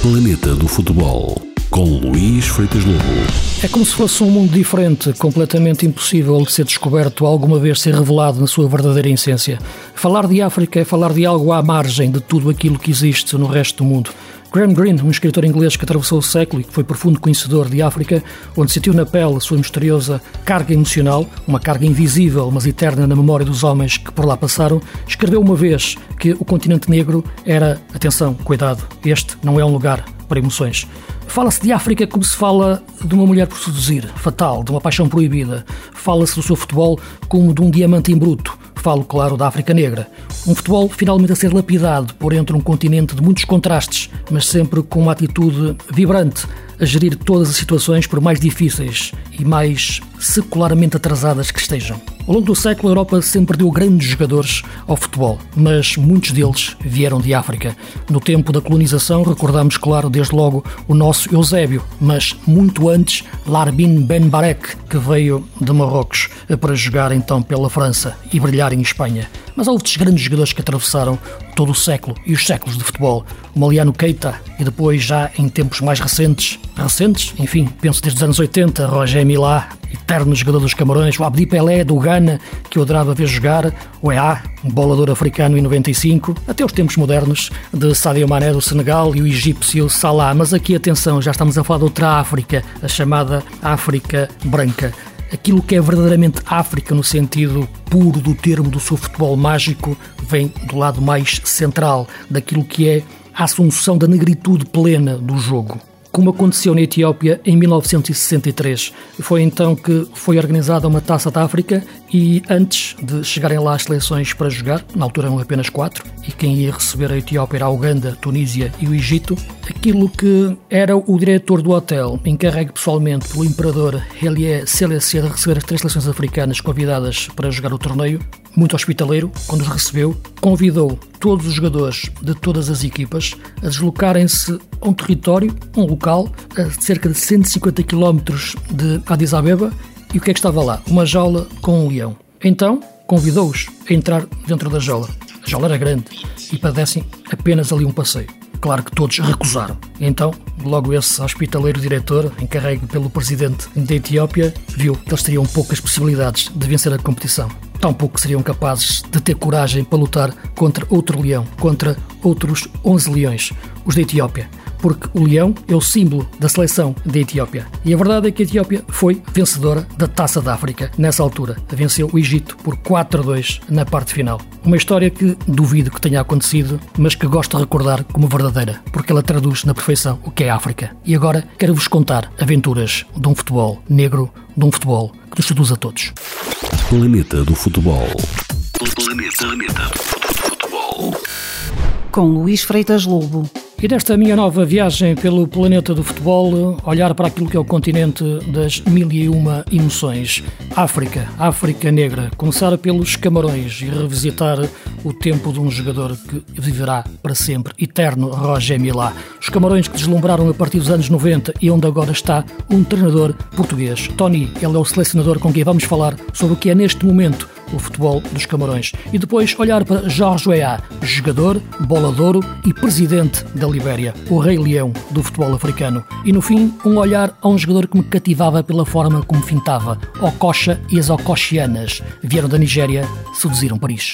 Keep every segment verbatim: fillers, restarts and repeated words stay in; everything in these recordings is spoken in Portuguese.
Planeta do Futebol, com Luís Freitas Lobo. É como se fosse um mundo diferente, completamente impossível de ser descoberto, alguma vez ser revelado na sua verdadeira essência. Falar de África é falar de algo à margem de tudo aquilo que existe no resto do mundo. Graham Greene, um escritor inglês que atravessou o século e que foi profundo conhecedor de África, onde sentiu na pele a sua misteriosa carga emocional, uma carga invisível, mas eterna na memória dos homens que por lá passaram, escreveu uma vez que o continente negro era, atenção, cuidado, este não é um lugar para emoções. Fala-se de África como se fala de uma mulher por seduzir, fatal, de uma paixão proibida. Fala-se do seu futebol como de um diamante em bruto. Falo, claro, da África Negra. Um futebol finalmente a ser lapidado por entre um continente de muitos contrastes, mas sempre com uma atitude vibrante, a gerir todas as situações, por mais difíceis e mais secularmente atrasadas que estejam. Ao longo do século, a Europa sempre deu grandes jogadores ao futebol, mas muitos deles vieram de África. No tempo da colonização, recordamos, claro, desde logo o nosso Eusébio, mas muito antes, Larbin Ben Barek, que veio de Marrocos para jogar então pela França e brilhar em Espanha. Mas há outros grandes jogadores que atravessaram todo o século e os séculos de futebol. O Maliano Keita e depois, já em tempos mais recentes, recentes, enfim, penso desde os anos oitenta, Roger Milá, eterno jogador dos Camarões, o Abdi Pelé do Ghana, que eu adorava ver jogar, o E A, um bolador africano em noventa e cinco, até os tempos modernos de Sadio Mané do Senegal e o egípcio Salah. Mas aqui, atenção, já estamos a falar de outra África, a chamada África Branca. Aquilo que é verdadeiramente África no sentido puro do termo do seu futebol mágico vem do lado mais central, daquilo que é a assunção da negritude plena do jogo. Como aconteceu na Etiópia em mil novecentos e sessenta e três. Foi então que foi organizada uma Taça da África e antes de chegarem lá as seleções para jogar, na altura eram apenas quatro, e quem ia receber a Etiópia era a Uganda, Tunísia e o Egito, aquilo que era o diretor do hotel, encarregue pessoalmente pelo imperador Haile Selassie de receber as três seleções africanas convidadas para jogar o torneio, muito hospitaleiro, quando os recebeu, convidou todos os jogadores de todas as equipas a deslocarem-se a um território, um local, a cerca de cento e cinquenta quilómetros de Addis Abeba, e o que é que estava lá? Uma jaula com um leão. Então, convidou-os a entrar dentro da jaula. A jaula era grande e padecem apenas ali um passeio. Claro que todos recusaram. Então, logo esse hospitaleiro diretor, encarregue pelo presidente da Etiópia, viu que eles teriam poucas possibilidades de vencer a competição. Tampouco seriam capazes de ter coragem para lutar contra outro leão, contra outros onze leões, os da Etiópia. Porque o leão é o símbolo da seleção da Etiópia. E a verdade é que a Etiópia foi vencedora da Taça da África nessa altura. Venceu o Egito por quatro a dois na parte final. Uma história que duvido que tenha acontecido, mas que gosto de recordar como verdadeira, porque ela traduz na perfeição o que é a África. E agora quero-vos contar aventuras de um futebol negro, de um futebol que nos seduz a todos. Planeta do Futebol. Planeta, Planeta do Futebol. Com Luís Freitas Lobo. E nesta minha nova viagem pelo planeta do futebol, olhar para aquilo que é o continente das mil e uma emoções. África, África Negra. Começar pelos Camarões e revisitar o tempo de um jogador que viverá para sempre, eterno, Roger Milá. Os Camarões que deslumbraram a partir dos anos noventa e onde agora está um treinador português. Tony, ele é o selecionador com quem vamos falar sobre o que é neste momento o futebol dos Camarões. E depois olhar para Jorge Weah, jogador, bolador e presidente da Libéria, o Rei Leão do futebol africano. E no fim, um olhar a um jogador que me cativava pela forma como fintava. Okocha e as Okochianas vieram da Nigéria, seduziram Paris.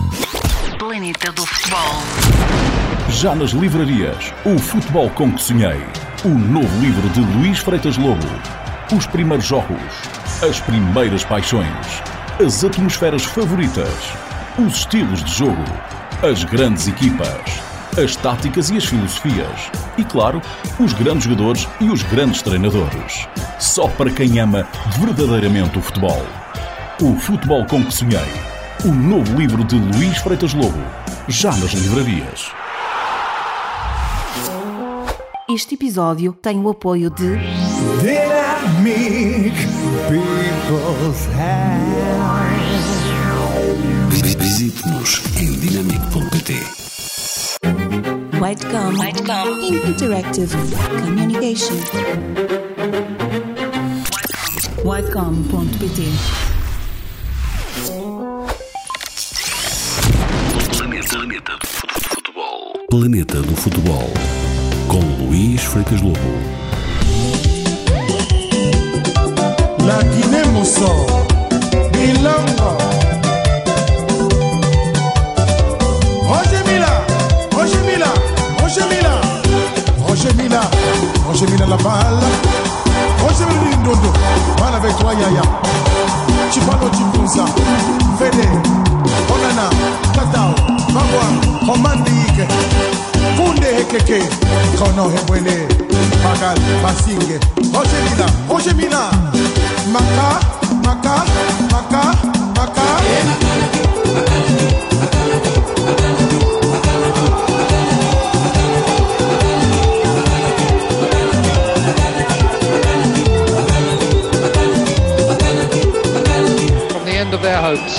Planeta do Futebol. Já nas livrarias, O Futebol com que Sonhei. O novo livro de Luís Freitas Lobo. Os primeiros jogos, as primeiras paixões, as atmosferas favoritas, os estilos de jogo, as grandes equipas, as táticas e as filosofias e, claro, os grandes jogadores e os grandes treinadores. Só para quem ama verdadeiramente o futebol. O Futebol com que Sonhei. O novo livro de Luís Freitas Lobo. Já nas livrarias. Este episódio tem o apoio de Dynamic People's House. Visite-nos em dinamic ponto pt. Whitecom, Whitecom Interactive Communication. Whitecom ponto pt. Planeta, Planeta do Futebol. Planeta do Futebol. com Luís Freitas Lobo. La Guinée Mousson, Bilongo. Roger Mila, Roger Mila, Roger Mila, Roger Mila, Roger Mila la balle. Roger Mila Ndondo, mal avec toi Yaya. Chipalo Chipunza, Fede, Onana, Tatao, Magua, Romandique, Funde Hekeke, Kono Hebwele, Magal, Basinge, Roger Mila, Roger Mila, Maka, Maka, Maka, Maka. From the end of their hopes.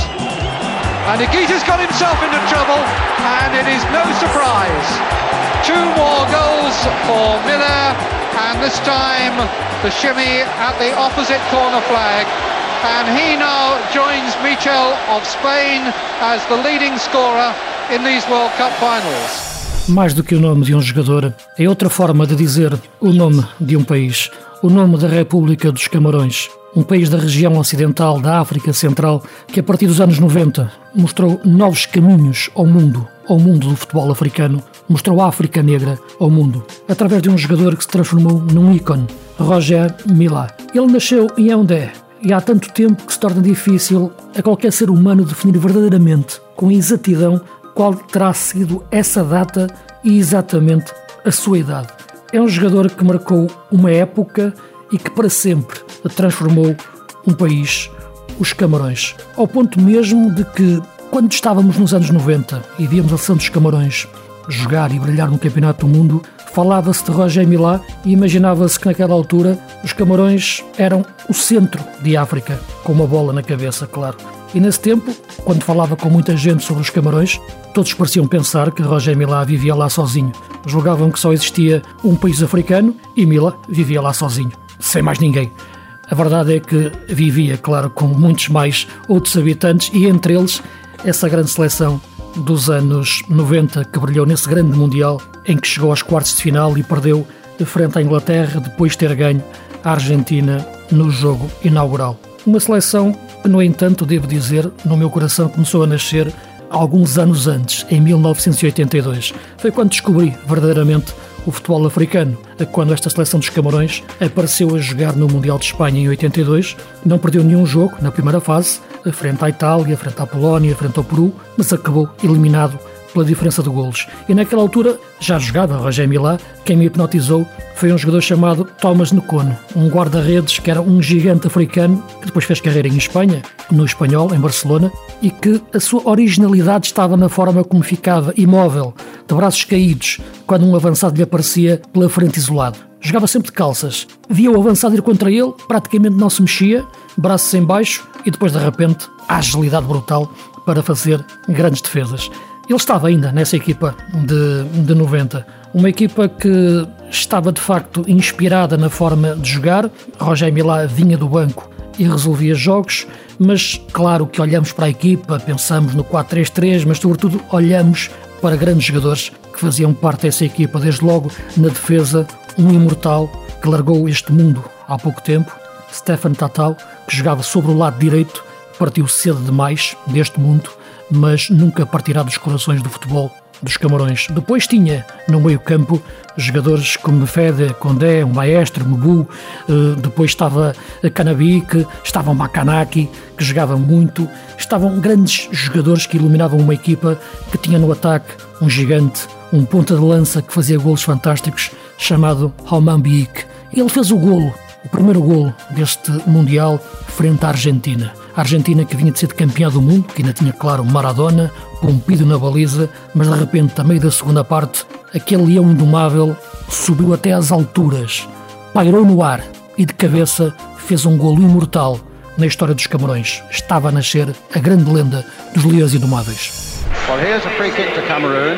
And Higuita's got himself into trouble, and it is no surprise. Two more goals for Miller, and this time the shimmy at the opposite corner flag. And he now joins Michel of Spain as the leading scorer in these World Cup finals. Mais do que o nome de um jogador, é outra forma de dizer o nome de um país. O nome da República dos Camarões. Um país da região ocidental da África Central que, a partir dos anos noventa, mostrou novos caminhos ao mundo, ao mundo do futebol africano, mostrou a África negra ao mundo, através de um jogador que se transformou num ícone, Roger Mila. Ele nasceu em Yaoundé e há tanto tempo que se torna difícil a qualquer ser humano definir verdadeiramente, com exatidão, qual terá sido essa data e exatamente a sua idade. É um jogador que marcou uma época e que para sempre transformou um país, os Camarões, ao ponto mesmo de que, quando estávamos nos anos noventa e víamos a seleção dos Camarões jogar e brilhar no Campeonato do Mundo, falava-se de Roger Mila e imaginava-se que naquela altura os Camarões eram o centro de África, com uma bola na cabeça, claro. E nesse tempo, quando falava com muita gente sobre os Camarões, todos pareciam pensar que Roger Mila vivia lá sozinho. Julgavam que só existia um país africano e Mila vivia lá sozinho, sem mais ninguém. A verdade é que vivia, claro, com muitos mais outros habitantes e entre eles essa grande seleção dos anos noventa que brilhou nesse grande Mundial em que chegou aos quartos de final e perdeu frente à Inglaterra depois de ter ganho a Argentina no jogo inaugural. Uma seleção que, no entanto, devo dizer, no meu coração começou a nascer alguns anos antes, em mil novecentos e oitenta e dois. Foi quando descobri verdadeiramente o futebol africano, quando esta seleção dos Camarões apareceu a jogar no Mundial de Espanha em oitenta e dois, não perdeu nenhum jogo na primeira fase, frente à Itália, frente à Polónia, frente ao Peru, mas acabou eliminado pela diferença de golos. E naquela altura já jogava Roger Mila. Quem me hipnotizou foi um jogador chamado Thomas Nkono, um guarda-redes que era um gigante africano, que depois fez carreira em Espanha, no Espanhol, em Barcelona, e que a sua originalidade estava na forma como ficava imóvel, de braços caídos, quando um avançado lhe aparecia pela frente isolado. Jogava sempre de calças. Via o avançado ir contra ele, praticamente não se mexia, braços em baixo e depois, de repente, a agilidade brutal para fazer grandes defesas. Ele estava ainda nessa equipa de, de noventa, uma equipa que estava de facto inspirada na forma de jogar. Roger Mila vinha do banco e resolvia jogos, mas claro que olhamos para a equipa, pensamos no quatro três três, mas sobretudo olhamos para grandes jogadores que faziam parte dessa equipa, desde logo na defesa, um imortal que largou este mundo há pouco tempo, Stefan Tatau, que jogava sobre o lado direito, partiu cedo demais deste mundo, mas nunca partirá dos corações do futebol dos Camarões. Depois tinha no meio campo jogadores como Fede, Condé, o Maestro, Mbu, depois estava Canabique, estava o Makanaki, que jogava muito, estavam grandes jogadores que iluminavam uma equipa que tinha no ataque um gigante, um ponta de lança que fazia golos fantásticos, chamado Romain Biik. Ele fez o golo, o primeiro golo deste Mundial frente à Argentina. A Argentina que vinha de ser campeã do mundo, que ainda tinha, claro, Maradona, pompido na baliza, mas de repente, a meio da segunda parte, aquele leão indomável subiu até às alturas, pairou no ar e de cabeça fez um golo imortal na história dos Camarões. Estava a nascer a grande lenda dos leões indomáveis. Well, here's a free kick to Cameroon.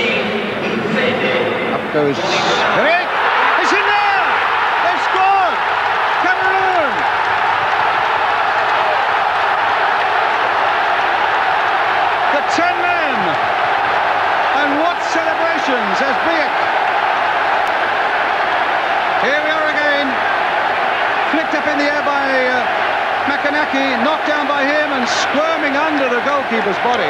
Up goes... It's in there! They've scored! Cameroon! The ten men! And what celebrations as Biek in the air by uh, Makanaki, knocked down by him and squirming under the goalkeeper's body.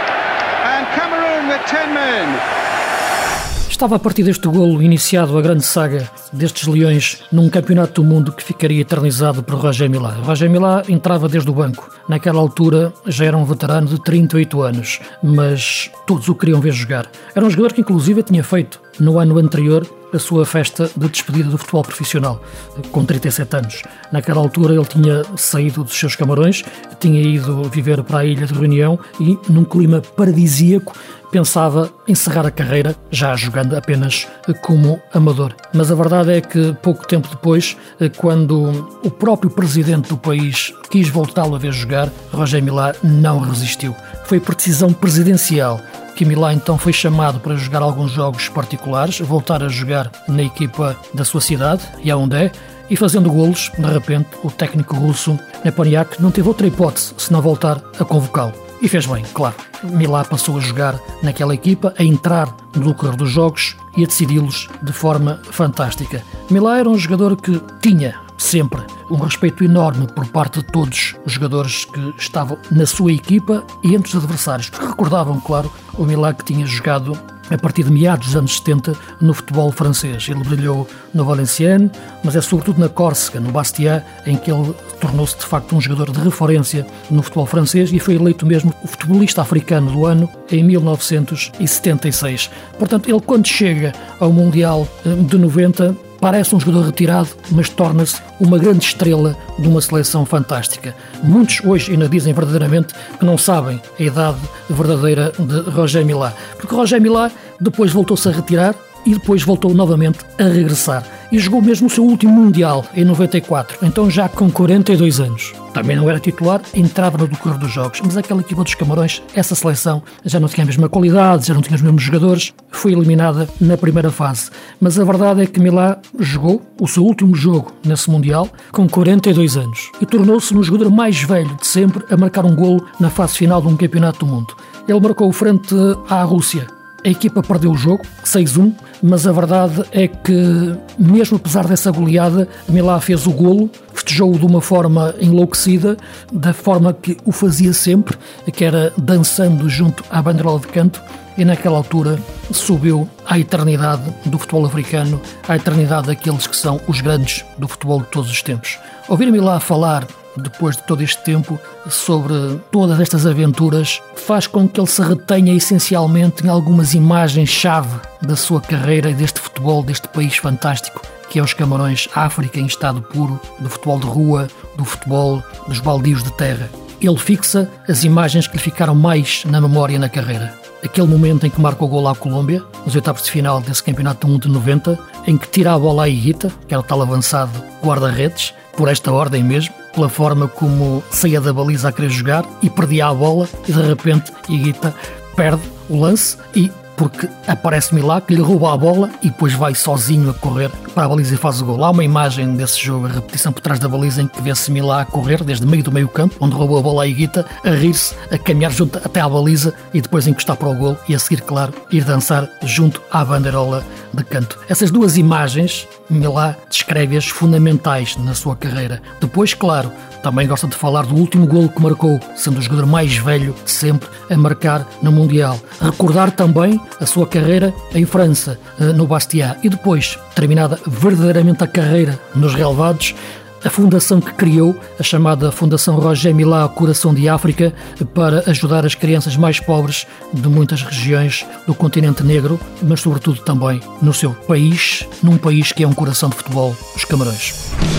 And Cameroon with ten men. Estava a partir deste golo iniciado a grande saga destes leões num campeonato do mundo que ficaria eternizado por Roger Mila. Roger Mila entrava desde o banco. Naquela altura já era um veterano de trinta e oito anos, mas todos o queriam ver jogar. Era um jogador que inclusive tinha feito no ano anterior a sua festa de despedida do futebol profissional, com trinta e sete anos. Naquela altura ele tinha saído dos seus Camarões, tinha ido viver para a Ilha de Reunião e, num clima paradisíaco, pensava encerrar a carreira, já jogando apenas como amador. Mas a verdade é que pouco tempo depois, quando o próprio presidente do país quis voltá-lo a ver jogar, Roger Mila não resistiu. Foi por decisão presidencial que Mila então foi chamado para jogar alguns jogos particulares, voltar a jogar na equipa da sua cidade, Yaoundé, e fazendo golos, de repente, o técnico russo Nepomniachtchi não teve outra hipótese senão voltar a convocá-lo. E fez bem, claro. Mila passou a jogar naquela equipa, a entrar no lucro dos jogos e a decidi-los de forma fantástica. Mila era um jogador que tinha sempre um respeito enorme por parte de todos os jogadores que estavam na sua equipa e entre os adversários, porque recordavam, claro, o Mila que tinha jogado a partir de meados dos anos setenta no futebol francês. Ele brilhou no Valenciennes, mas é sobretudo na Córsega, no Bastia, em que ele tornou-se de facto um jogador de referência no futebol francês e foi eleito mesmo o futebolista africano do ano em mil novecentos e setenta e seis. Portanto, ele quando chega ao Mundial de noventa parece um jogador retirado, mas torna-se uma grande estrela de uma seleção fantástica. Muitos hoje ainda dizem verdadeiramente que não sabem a idade verdadeira de Roger Mila, porque Roger Mila depois voltou-se a retirar e depois voltou novamente a regressar. E jogou mesmo o seu último Mundial, em noventa e quatro, então já com quarenta e dois anos. Também não era titular, entrava no decorrer dos jogos, mas aquela equipa dos Camarões, essa seleção, já não tinha a mesma qualidade, já não tinha os mesmos jogadores, foi eliminada na primeira fase. Mas a verdade é que Mila jogou o seu último jogo nesse Mundial com quarenta e dois anos e tornou-se um jogador mais velho de sempre a marcar um golo na fase final de um campeonato do mundo. Ele marcou frente à Rússia. A equipa perdeu o jogo, seis a um, mas a verdade é que, mesmo apesar dessa goleada, Mila fez o golo, festejou-o de uma forma enlouquecida, da forma que o fazia sempre, que era dançando junto à banderola de canto, e naquela altura subiu à eternidade do futebol africano, à eternidade daqueles que são os grandes do futebol de todos os tempos. Ouvir Mila falar depois de todo este tempo, sobre todas estas aventuras, faz com que ele se retenha essencialmente em algumas imagens-chave da sua carreira e deste futebol, deste país fantástico, que é os Camarões, África em estado puro, do futebol de rua, do futebol dos baldios de terra. Ele fixa as imagens que lhe ficaram mais na memória na carreira. Aquele momento em que marca o gol à Colômbia, nos oitavos de final desse campeonato do mundo de noventa, em que tira a bola à Higuita, que era o tal avançado guarda-redes, por esta ordem mesmo, pela forma como saía da baliza a querer jogar e perdia a bola e de repente Higuita perde o lance e porque aparece-me lá que lhe rouba a bola e depois vai sozinho a correr para a baliza e faz o gol. Há uma imagem desse jogo, a repetição por trás da baliza, em que vê-se Mila a correr desde o meio do meio campo, onde roubou a bola à Higuita, a rir-se, a caminhar junto até à baliza e depois encostar para o gol e a seguir, claro, ir dançar junto à bandeirola de canto. Essas duas imagens, Mila descreve-as fundamentais na sua carreira. Depois, claro, também gosta de falar do último golo que marcou, sendo o jogador mais velho de sempre a marcar no Mundial. Recordar também a sua carreira em França, no Bastia, e depois, terminada verdadeiramente a carreira nos relevados, a fundação que criou, a chamada Fundação Roger Mila Coração de África, para ajudar as crianças mais pobres de muitas regiões do continente negro, mas sobretudo também no seu país, num país que é um coração de futebol, os Camarões.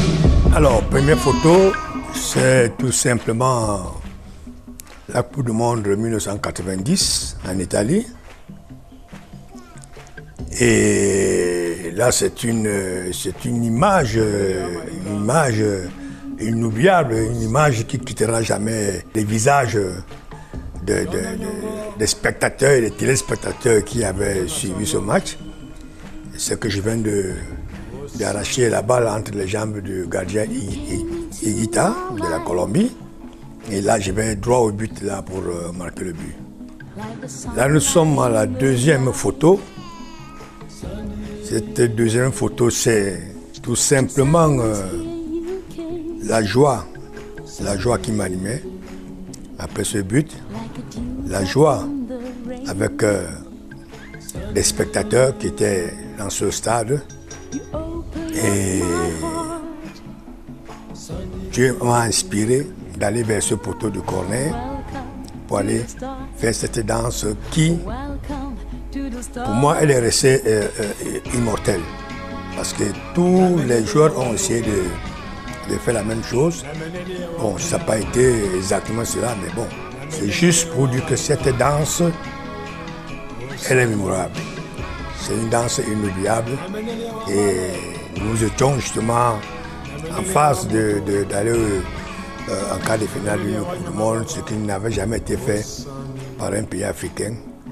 Alors, première photo, c'est tout simplement la Coupe du Monde de mille neuf cent quatre-vingt-dix en Italie. Et là, c'est une, c'est une image, une image inoubliable, une image qui ne quittera jamais les visages de, de, de, des spectateurs et des téléspectateurs qui avaient suivi ce match. C'est que je viens de, d'arracher la balle entre les jambes du gardien Higuita de la Colombie. Et là, je vais droit au but là, pour marquer le but. Là, nous sommes à la deuxième photo. Cette deuxième photo, c'est tout simplement euh, la joie, la joie qui m'animait après ce but, la joie avec euh, les spectateurs qui étaient dans ce stade. Et Dieu m'a inspiré d'aller vers ce poteau de corner pour aller faire cette danse qui, pour moi, elle est restée euh, euh, immortelle. Parce que tous les joueurs ont essayé de, de faire la même chose. Bon, ça n'a pas été exactement cela, mais bon, c'est juste pour dire que cette danse, elle est mémorable. C'est une danse inoubliable. Et nous étions justement en phase de, de, d'aller euh, en quart de finale d'une Coupe du Monde, ce qui n'avait jamais été fait par un pays africain.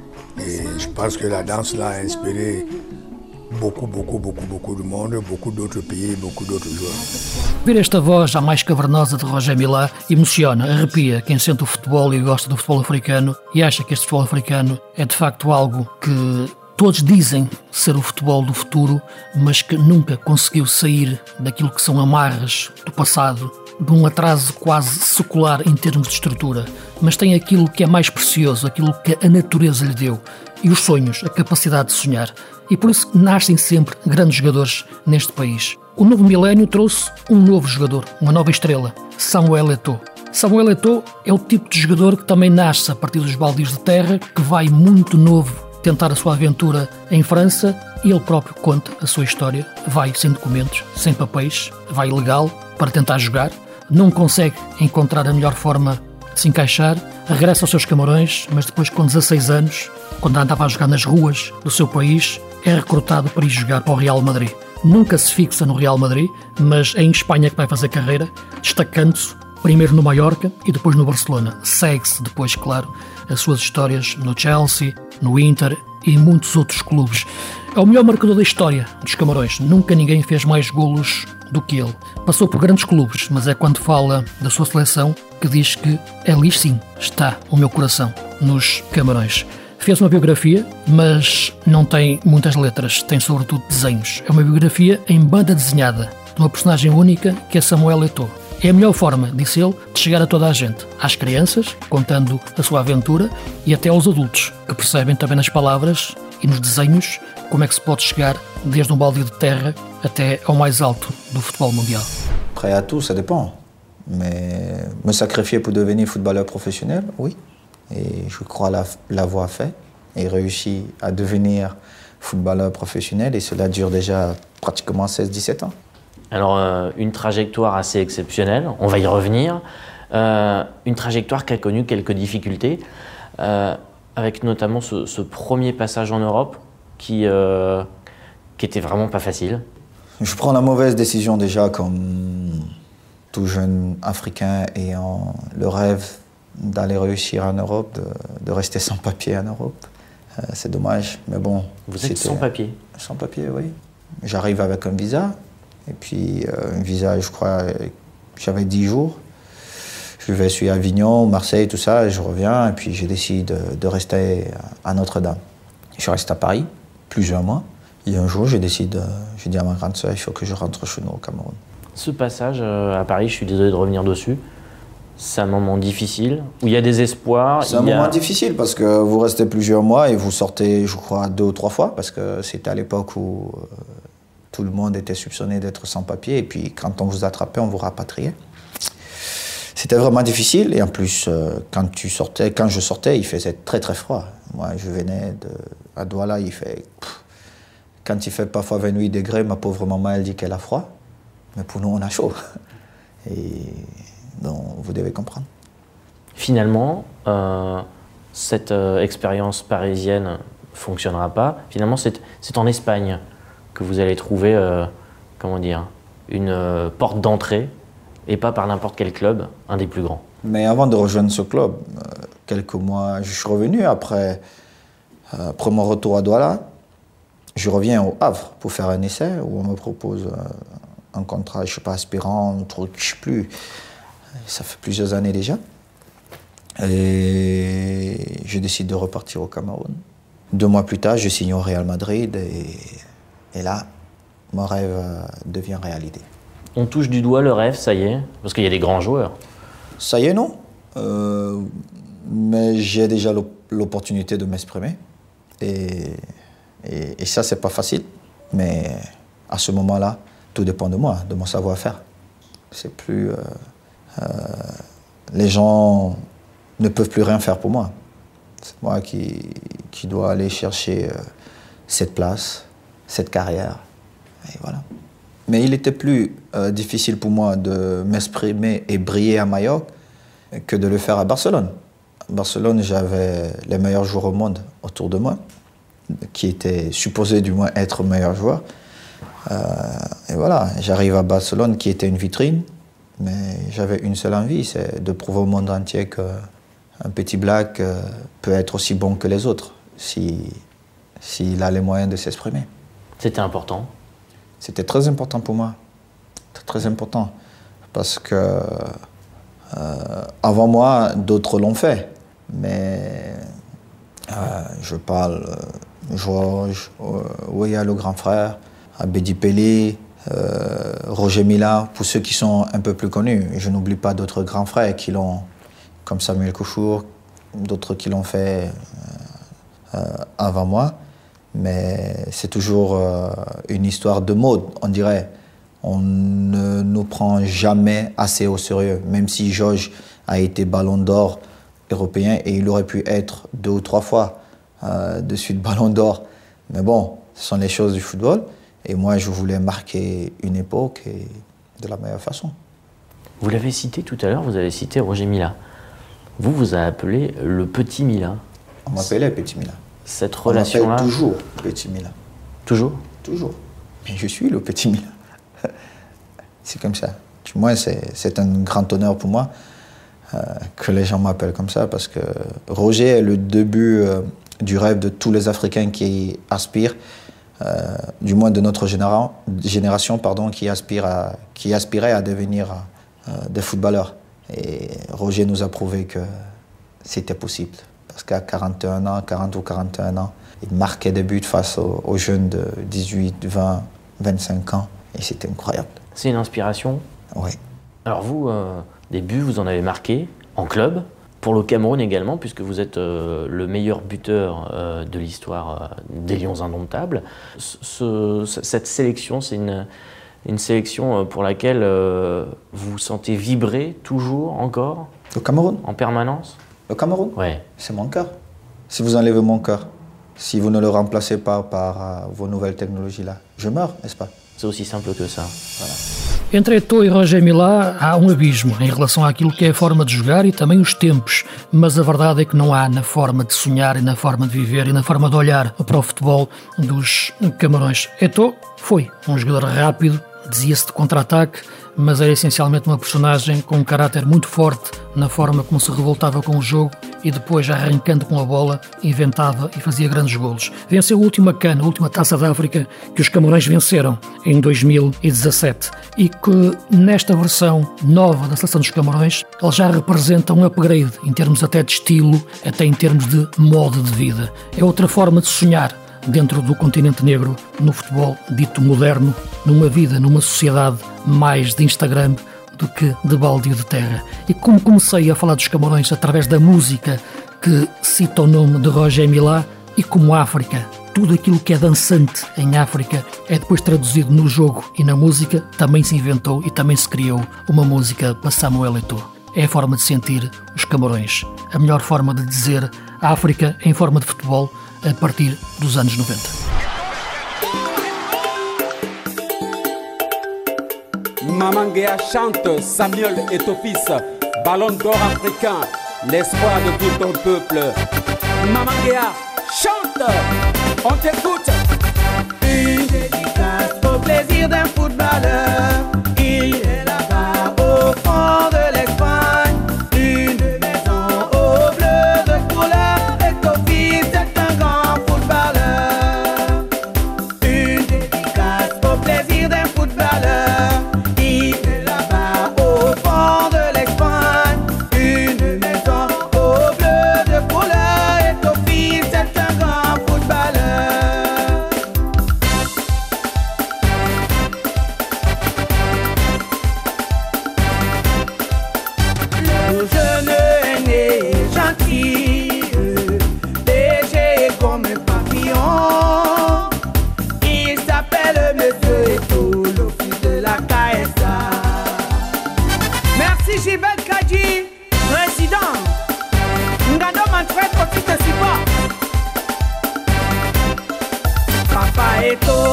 Et je pense que la danse là a inspiré beaucoup, beaucoup, beaucoup, beaucoup de monde, beaucoup d'autres pays, beaucoup d'autres joueurs. Ver esta voz já mais cavernosa de Roger Mila emociona, arrepia quem sente o futebol e gosta do futebol africano e acha que este futebol africano é de facto algo que todos dizem ser o futebol do futuro, mas que nunca conseguiu sair daquilo que são amarras do passado, de um atraso quase secular em termos de estrutura, mas tem aquilo que é mais precioso, aquilo que a natureza lhe deu, e os sonhos, a capacidade de sonhar. E por isso nascem sempre grandes jogadores neste país. O novo milénio trouxe um novo jogador, uma nova estrela, Samuel Eto'o. Samuel Eto'o é o tipo de jogador que também nasce a partir dos baldios de terra, que vai muito novo tentar a sua aventura em França, e ele próprio conta a sua história. Vai sem documentos, sem papéis, vai ilegal para tentar jogar, não consegue encontrar a melhor forma de se encaixar, regressa aos seus Camarões, mas depois com dezasseis anos, quando andava a jogar nas ruas do seu país, é recrutado para ir jogar para o Real Madrid. Nunca se fixa no Real Madrid, mas é em Espanha que vai fazer carreira, destacando-se primeiro no Mallorca e depois no Barcelona. Segue-se depois, claro, as suas histórias no Chelsea, no Inter e em muitos outros clubes. É o melhor marcador da história dos Camarões. Nunca ninguém fez mais golos do que ele. Passou por grandes clubes, mas é quando fala da sua seleção que diz que ali sim está o meu coração, nos Camarões. Fez uma biografia, mas não tem muitas letras, tem sobretudo desenhos. É uma biografia em banda desenhada, de uma personagem única que é Samuel Eto'o. É a melhor forma, disse ele, de chegar a toda a gente. Às crianças, contando a sua aventura, e até aos adultos, que percebem também nas palavras e nos desenhos como é que se pode chegar desde um baldio de terra até ao mais alto do futebol mundial. Prêt à tout, ça dépend. Mais me sacrifier pour devenir footballeur professionnel, oui. Et je crois l'avoir fait et réussi à devenir footballeur professionnel, et cela dure déjà pratiquement seize dix-sept ans. Alors, euh, une trajectoire assez exceptionnelle, on va y revenir. Euh, une trajectoire qui a connu quelques difficultés, euh, avec notamment ce, ce premier passage en Europe qui, euh, qui était vraiment pas facile. Je prends la mauvaise décision déjà comme tout jeune Africain ayant le rêve d'aller réussir en Europe, de, de rester sans papier en Europe. Euh, c'est dommage, mais bon. Vous êtes sans papier? Sans papier, oui. J'arrive avec un visa, et puis euh, un visa, je crois, j'avais dix jours. Je vais sur Avignon, Marseille, tout ça, et je reviens, et puis j'ai décidé de, de rester à Notre-Dame. Je reste à Paris, plusieurs mois, et un jour, je décide, j'ai dit à ma grande sœur, il faut que je rentre chez nous au Cameroun. Ce passage à Paris, je suis désolé de revenir dessus, c'est un moment difficile, où il y a des espoirs. C'est un moment a... difficile parce que vous restez plusieurs mois et vous sortez, je crois, deux ou trois fois, parce que c'était à l'époque où euh, tout le monde était soupçonné d'être sans papier, et puis quand on vous attrapait, on vous rapatriait. C'était vraiment difficile, et en plus, euh, quand, tu sortais, quand je sortais, il faisait très très froid. Moi, je venais de, à Douala, il fait... Pff, quand il fait parfois vingt-huit degrés, ma pauvre maman, elle dit qu'elle a froid, mais pour nous, on a chaud. Et... donc, vous devez comprendre. Finalement, euh, cette euh, expérience parisienne ne fonctionnera pas. Finalement, c'est, c'est en Espagne que vous allez trouver, euh, comment dire, une euh, porte d'entrée, et pas par n'importe quel club, un des plus grands. Mais avant de rejoindre ce club, euh, quelques mois, je suis revenu après, euh, après mon retour à Douala. Je reviens au Havre pour faire un essai où on me propose euh, un contrat, je ne sais pas, aspirant, un truc, je ne sais plus. Ça fait plusieurs années déjà. Et je décide de repartir au Cameroun. Deux mois plus tard, je signe au Real Madrid et, et là, mon rêve devient réalité. On touche du doigt le rêve, ça y est, parce qu'il y a des grands joueurs. Ça y est, non. Euh, mais j'ai déjà l'opportunité de m'exprimer. Et, et, et ça, c'est pas facile. Mais à ce moment-là, tout dépend de moi, de mon savoir-faire. C'est plus... Euh, euh, les gens ne peuvent plus rien faire pour moi. C'est moi qui, qui dois aller chercher euh, cette place, cette carrière. Et voilà. Mais il était plus euh, difficile pour moi de m'exprimer et briller à Majorque que de le faire à Barcelone. À Barcelone, j'avais les meilleurs joueurs au monde autour de moi, qui étaient supposés du moins être meilleurs joueurs. Euh, et voilà, j'arrive à Barcelone, qui était une vitrine, mais j'avais une seule envie, c'est de prouver au monde entier qu'un petit black euh, peut être aussi bon que les autres, si, s'il a les moyens de s'exprimer. C'était important? C'était très important pour moi, très, très important, parce que euh, avant moi, d'autres l'ont fait, mais euh, je parle euh, Georges, euh, Ouya le grand frère, Abedi Pelé, euh, Roger Mila, pour ceux qui sont un peu plus connus. Et je n'oublie pas d'autres grands frères qui l'ont, comme Samuel Kouchour, d'autres qui l'ont fait euh, euh, avant moi. Mais c'est toujours euh, une histoire de mode, on dirait. On ne nous prend jamais assez au sérieux, même si Georges a été ballon d'or européen et il aurait pu être deux ou trois fois euh, de suite ballon d'or. Mais bon, ce sont les choses du football. Et moi, je voulais marquer une époque et de la meilleure façon. Vous l'avez cité tout à l'heure, vous avez cité Roger Mila. Vous vous avez appelé le Petit Mila. On m'appelait Petit Mila. Cette relation-là... On m'appelle toujours Petit Mila. Toujours? Toujours. Mais je suis le Petit Mila. C'est comme ça. Du moins, c'est un grand honneur pour moi euh, que les gens m'appellent comme ça, parce que Roger est le début euh, du rêve de tous les Africains qui aspirent, euh, du moins de notre généra génération, pardon, qui, aspire à, qui aspirait à devenir euh, des footballeurs. Et Roger nous a prouvé que c'était possible. Parce qu'à quarante et un ans, quarante ou quarante et un ans, il marquait des buts face aux, aux jeunes de dix-huit, vingt, vingt-cinq ans. Et c'était incroyable. C'est une inspiration? Oui. Alors vous, euh, des buts, vous en avez marqué en club, pour le Cameroun également, puisque vous êtes euh, le meilleur buteur euh, de l'histoire euh, des Lions Indomptables. Ce, cette sélection, c'est une, une sélection pour laquelle euh, vous vous sentez vibrer toujours, encore? Le Cameroun? En permanence? Le Cameroun? Oui. C'est mon cœur. Si vous enlevez mon cœur, si vous ne le remplacez pas par uh, vos nouvelles technologies-là, je meurs, n'est-ce pas? C'est aussi simple que ça. Voilà. Entre Eto'o e Roger Mila há um abismo em relação àquilo que é a forma de jogar e também os tempos, mas a verdade é que não há na forma de sonhar e na forma de viver e na forma de olhar para o futebol dos Camarões. Eto'o foi um jogador rápido, dizia-se de contra-ataque, mas era essencialmente uma personagem com um caráter muito forte na forma como se revoltava com o jogo e depois, arrancando com a bola, inventava e fazia grandes golos. Venceu a última CAN, a última Taça da África que os Camarões venceram em dois mil e dezassete e que nesta versão nova da Seleção dos Camarões ele já representa um upgrade em termos até de estilo, até em termos de modo de vida. É outra forma de sonhar dentro do continente negro, no futebol dito moderno, numa vida, numa sociedade mais de Instagram do que de baldio de terra. E como comecei a falar dos Camarões através da música que cita o nome de Roger Mila, e como África, tudo aquilo que é dançante em África é depois traduzido no jogo e na música, também se inventou e também se criou uma música para Samuel Eto'o. É a forma de sentir os Camarões, a melhor forma de dizer África em forma de futebol a partir dos anos noventa. Mamangea chante, Samuel Eto'o fils, ballon d'or africain, l'espoir de tout ton peuple. Mamangea chante, on t'écoute. Une dédicace au plaisir d'un footballeur, il est là-bas au fond de l'Espagne. Une maison au bleu de couleur, Eto'o fils est un grand footballeur. Une dédicace au plaisir d'un footballeur, il est là-bas au fond de l'Espagne. Une maison au bleu de couleur, Eto'o fils est un grand footballeur.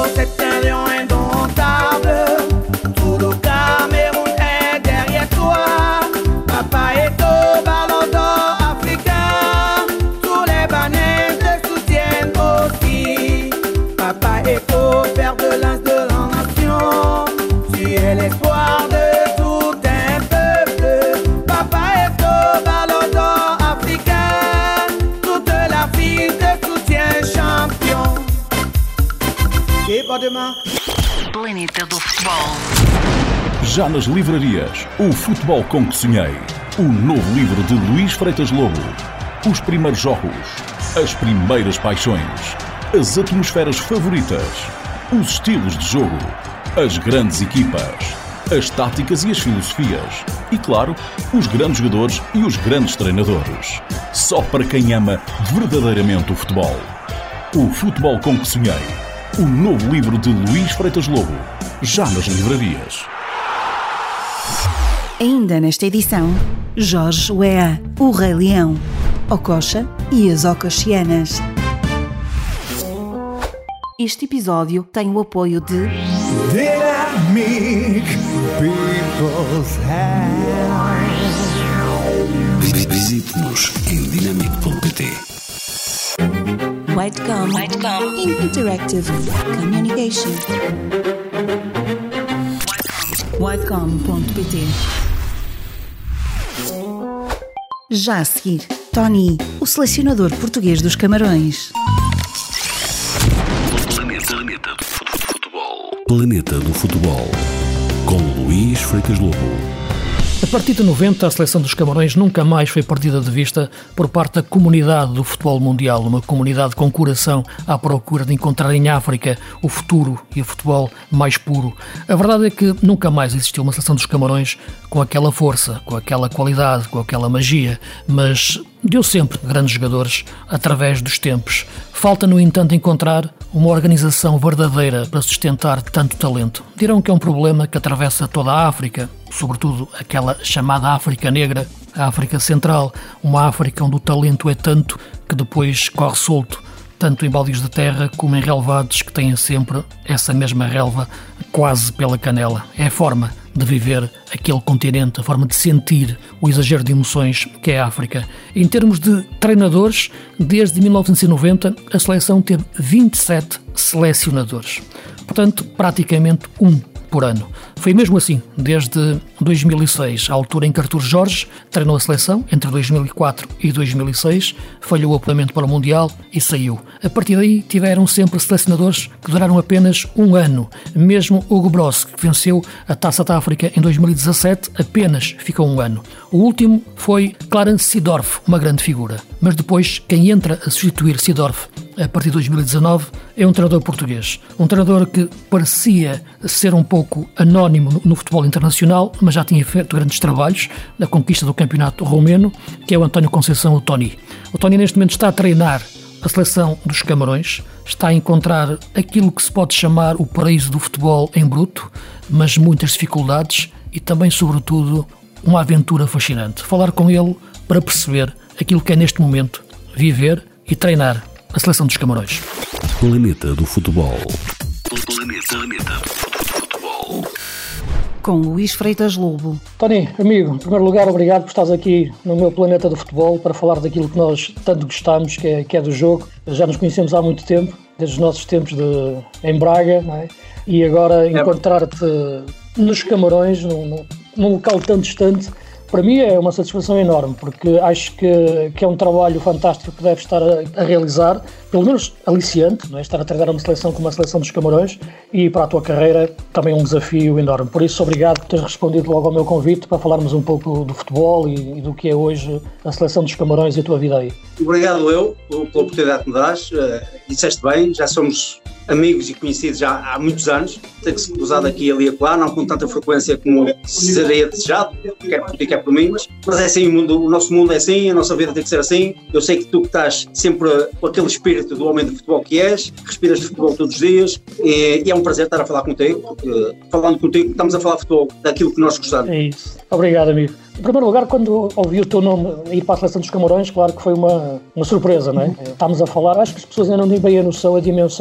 c'est un lion indomptable. Tout le Cameroun est derrière toi. Papa Eto'o, ballon d'or africain. Tous les Banais te soutiennent aussi. Papa Eto'o, père de lance de la nation. Tu es l'espoir de tout un peuple. Papa Eto'o, ballon d'or africain. Toute la ville te soutient, champion. Que pas demain. Planeta do Futebol. Já nas livrarias, o futebol com que sonhei. O novo livro de Luís Freitas Lobo. Os primeiros jogos, as primeiras paixões, as atmosferas favoritas, os estilos de jogo, as grandes equipas, as táticas e as filosofias e, claro, os grandes jogadores e os grandes treinadores. Só para quem ama verdadeiramente o futebol. O futebol com que sonhei. O novo livro de Luís Freitas Lobo. Já nas livrarias. Ainda nesta edição, Jorge Weah, o Rei Leão, Okocha e as Okochianas. Este episódio tem o apoio de Dynamic People's House. Visite-nos em dinamic ponto pt. Whitecom, Whitecom Interactive Communication. Whitecom ponto pt. Já a seguir, Tony, o selecionador português dos Camarões. Planeta, Planeta do Futebol. Planeta do Futebol. Com Luís Freitas Lobo. A partir de noventa, a seleção dos Camarões nunca mais foi perdida de vista por parte da comunidade do futebol mundial, uma comunidade com coração à procura de encontrar em África o futuro e o futebol mais puro. A verdade é que nunca mais existiu uma seleção dos Camarões com aquela força, com aquela qualidade, com aquela magia, mas deu sempre grandes jogadores através dos tempos. Falta, no entanto, encontrar uma organização verdadeira para sustentar tanto talento. Dirão que é um problema que atravessa toda a África, sobretudo aquela chamada África Negra, a África Central, uma África onde o talento é tanto que depois corre solto, tanto em baldios de terra como em relevados que têm sempre essa mesma relva quase pela canela. É a forma de viver aquele continente, a forma de sentir o exagero de emoções que é a África. Em termos de treinadores, desde mil novecentos e noventa a seleção teve vinte e sete selecionadores. Portanto, praticamente um por ano. Foi mesmo assim, desde dois mil e seis, a altura em que Artur Jorge treinou a seleção, entre dois mil e quatro e dois mil e seis, falhou o apuramento para o Mundial e saiu. A partir daí tiveram sempre selecionadores que duraram apenas um ano. Mesmo Hugo Bross, que venceu a Taça da África em dois mil e dezassete, apenas ficou um ano. O último foi Clarence Seedorf, uma grande figura. Mas depois, quem entra a substituir Seedorf a partir de dois mil e dezanove é um treinador português. Um treinador que parecia ser um pouco anónimo no futebol internacional, mas já tinha feito grandes trabalhos na conquista do campeonato romeno, que é o António Conceição, o Tony. O Tony neste momento está a treinar a seleção dos Camarões, está a encontrar aquilo que se pode chamar o paraíso do futebol em bruto, mas muitas dificuldades e também, sobretudo, uma aventura fascinante. Falar com ele para perceber aquilo que é neste momento viver e treinar a seleção dos Camarões. Planeta do Futebol. Planeta, Planeta do Futebol. Com Luís Freitas Lobo. Tony, amigo, em primeiro lugar, obrigado por estares aqui no meu Planeta do Futebol para falar daquilo que nós tanto gostamos, que é, que é do jogo. Já nos conhecemos há muito tempo, desde os nossos tempos de, em Braga, não é? E agora é. encontrar-te nos Camarões, num, num local tão distante, para mim é uma satisfação enorme, porque acho que, que é um trabalho fantástico que deve estar a, a realizar, pelo menos aliciante, não é? Estar a treinar uma seleção como a seleção dos Camarões, e para a tua carreira também um desafio enorme. Por isso, obrigado por teres respondido logo ao meu convite para falarmos um pouco do futebol e, e do que é hoje a seleção dos Camarões e a tua vida aí. Obrigado eu pela oportunidade que me dás. Uh, disseste bem, já somos amigos e conhecidos já há muitos anos, tem que se cruzar aqui ali e acolá, não com tanta frequência como seria desejado, quer por ti, quer por mim, mas, mas é assim, o, mundo, o nosso mundo é assim, a nossa vida tem que ser assim. Eu sei que tu que estás sempre com aquele espírito do homem de futebol que és, que respiras de futebol todos os dias, e, e é um prazer estar a falar contigo, porque falando contigo estamos a falar de futebol, daquilo que nós gostamos. É isso. Obrigado, amigo. Em primeiro lugar, quando ouvi o teu nome ir para a seleção dos Camarões, claro que foi uma, uma surpresa, não é? Estamos a falar, acho que as pessoas ainda não têm bem a noção, a dimensão do que é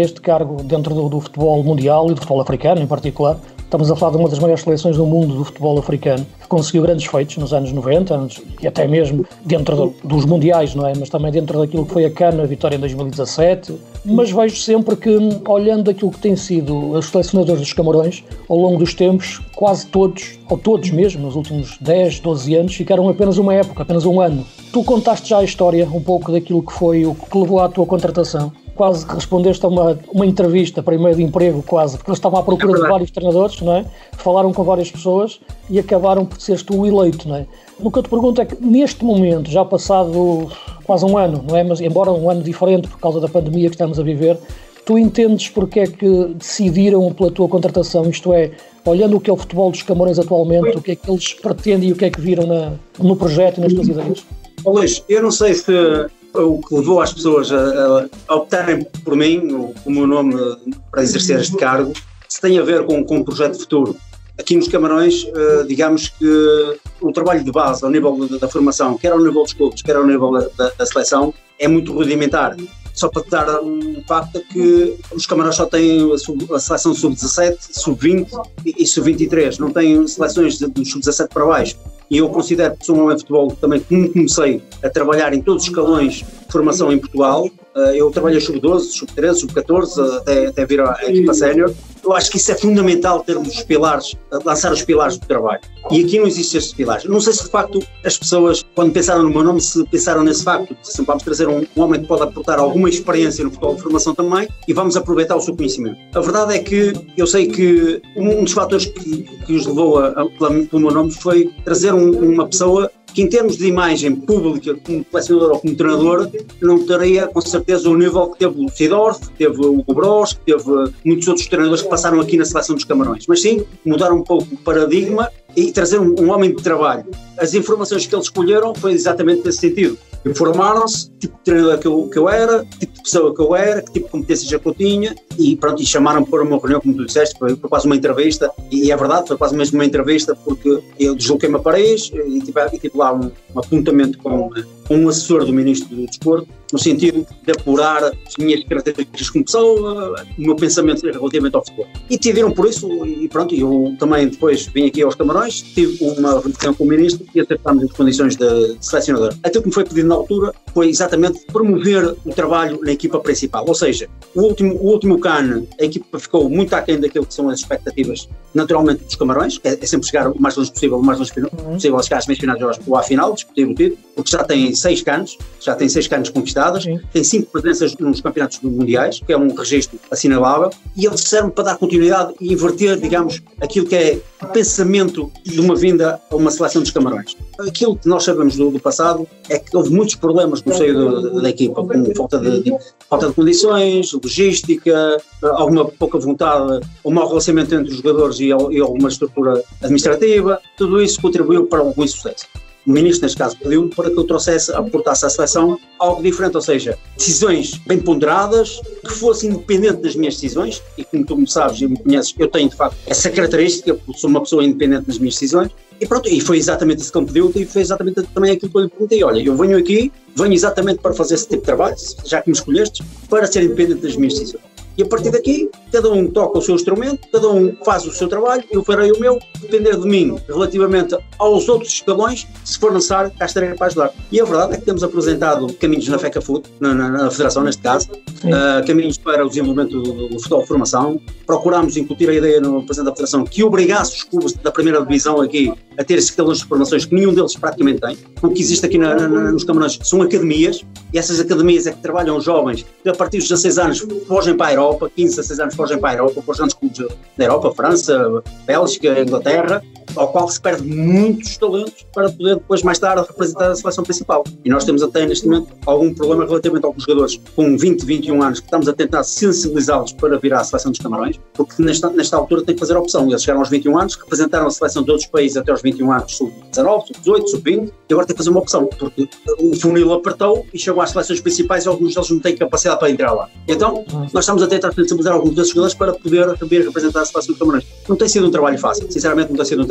este cargo dentro do, do futebol mundial e do futebol africano em particular. Estamos a falar de uma das maiores seleções do mundo do futebol africano, que conseguiu grandes feitos nos anos noventa, anos, e até mesmo dentro do, dos mundiais, não é? Mas também dentro daquilo que foi a CAN, a vitória em dois mil e dezassete. Mas vejo sempre que, olhando aquilo que tem sido os selecionadores dos Camarões, ao longo dos tempos, quase todos, ou todos mesmo, nos últimos dez, doze anos, ficaram apenas uma época, apenas um ano. Tu contaste já a história, um pouco daquilo que foi, o que levou à tua contratação. Quase que respondeste a uma, uma entrevista para e-mail de emprego, quase, porque eles estavam à procura é de vários treinadores, não é? Falaram com várias pessoas e acabaram por seres tu o eleito, não é? O que eu te pergunto é que, neste momento, já passado quase um ano, não é? Mas embora um ano diferente por causa da pandemia que estamos a viver, tu entendes porque é que decidiram pela tua contratação, isto é, olhando o que é o futebol dos Camarões atualmente, o que é que eles pretendem e o que é que viram na, no projeto e nas tuas ideias? Luís, eu não sei se o que levou as pessoas a, a optarem por mim, o meu nome, para exercer este cargo, se tem a ver com, com um projeto futuro. Aqui nos Camarões, digamos que o trabalho de base ao nível da, da formação, quer ao nível dos clubes, quer ao nível da, da seleção, é muito rudimentar. Só para te dar um facto é que os Camarões só têm a, sub, a seleção sub dezassete, sub vinte e sub vinte e três, não têm seleções do sub dezassete para baixo. E eu considero pessoalmente o futebol também, como comecei a trabalhar em todos os escalões de formação em Portugal, eu trabalhei sub doze, sub treze, sub catorze, até, até vir à equipa sénior. Eu acho que isso é fundamental, termos os pilares, lançar os pilares do trabalho. E aqui não existem estes pilares. Não sei se de facto as pessoas, quando pensaram no meu nome, se pensaram nesse facto. Se vamos trazer um, um homem que pode aportar alguma experiência no futebol de formação também e vamos aproveitar o seu conhecimento. A verdade é que eu sei que um dos fatores que, que os levou a, a, pelo meu nome foi trazer um, uma pessoa que em termos de imagem pública, como colecionador ou como treinador, não teria com certeza o nível que teve o Sidorf, que teve o Hugo Broz, que teve muitos outros treinadores que passaram aqui na seleção dos Camarões. Mas sim, mudar um pouco o paradigma e trazer um, um homem de trabalho. As informações que eles escolheram foi exatamente nesse sentido. Informaram-se, que tipo de treinador que eu, que eu era, que tipo de pessoa que eu era, que tipo de competências eu tinha, e pronto, e chamaram-me para uma reunião, como tu disseste, foi, foi quase uma entrevista, e é verdade, foi quase mesmo uma entrevista, porque eu desloquei-me a Paris e tive, e tive lá um, um apontamento com, com um assessor do Ministro do Desporto, no sentido de apurar as minhas características como pessoa, o meu pensamento relativamente ao futebol. E decidiram por isso, e pronto, eu também depois vim aqui aos Camarões, tive uma reunião com o Ministro e acertámos as condições de selecionador. Aquilo que me foi pedido na altura foi exatamente promover o trabalho na equipa principal, ou seja, o último, o último CAN, a equipa ficou muito aquém daquilo que são as expectativas naturalmente dos Camarões, é, é sempre chegar o mais longe possível, o mais longe possível a chegar às meias finais ou à final, discutir o título, porque já tem seis CANs, já tem seis CANs conquistadas, Sim. tem cinco presenças nos campeonatos mundiais, que é um registro assinalável, e eles disseram para dar continuidade e inverter, digamos, aquilo que é o pensamento de uma vinda a uma seleção dos Camarões. Aquilo que nós sabemos do, do passado é que houve muitos problemas no seio do, da equipa, com falta de, de, falta de condições, logística, alguma pouca vontade, ou mau relacionamento entre os jogadores e, e alguma estrutura administrativa. Tudo isso contribuiu para algum insucesso. O Ministro, neste caso, pediu-me para que eu trouxesse, aportasse à seleção algo diferente, ou seja, decisões bem ponderadas, que fossem independentes das minhas decisões, e como tu me sabes e me conheces, eu tenho de facto essa característica, porque sou uma pessoa independente das minhas decisões, e pronto, e foi exatamente isso que ele me pediu, e foi exatamente também aquilo que eu lhe perguntei. Olha, eu venho aqui, venho exatamente para fazer esse tipo de trabalho, já que me escolheste, para ser independente das minhas decisões. E a partir daqui, cada um toca o seu instrumento, cada um faz o seu trabalho, eu farei o meu, depender de mim relativamente aos outros escalões, se for necessário, cá estarei para ajudar. E a verdade é que temos apresentado caminhos na FECAFUT, na, na, na Federação neste caso, uh, caminhos para o desenvolvimento do, do futebol de formação. Procurámos incutir a ideia no Presidente da Federação que obrigasse os clubes da primeira divisão aqui a ter esses escalões de formações que nenhum deles praticamente tem. O que existe aqui na, na, nos Camarões são academias, e essas academias é que trabalham jovens que a partir dos dezasseis anos fogem para a Europa, quinze, dezasseis anos fogem para a Europa, para os grandes clubes da Europa, França, Bélgica, Inglaterra, ao qual se perde muitos talentos para poder depois mais tarde representar a seleção principal. E nós temos até neste momento algum problema relativamente a alguns jogadores com vinte, vinte e um anos que estamos a tentar sensibilizá-los para vir à seleção dos Camarões, porque nesta, nesta altura tem que fazer a opção. Eles chegaram aos vinte e um anos, representaram a seleção de outros países até aos vinte e um anos, sub dezanove, sub dezoito, sub vinte, e agora tem que fazer uma opção, porque o funil apertou e chegou às seleções principais e alguns deles não têm capacidade para entrar lá. Então, nós estamos a tentar sensibilizar alguns desses jogadores para poder vir representar a seleção dos Camarões. Não tem sido um trabalho fácil, sinceramente não tem sido um trabalho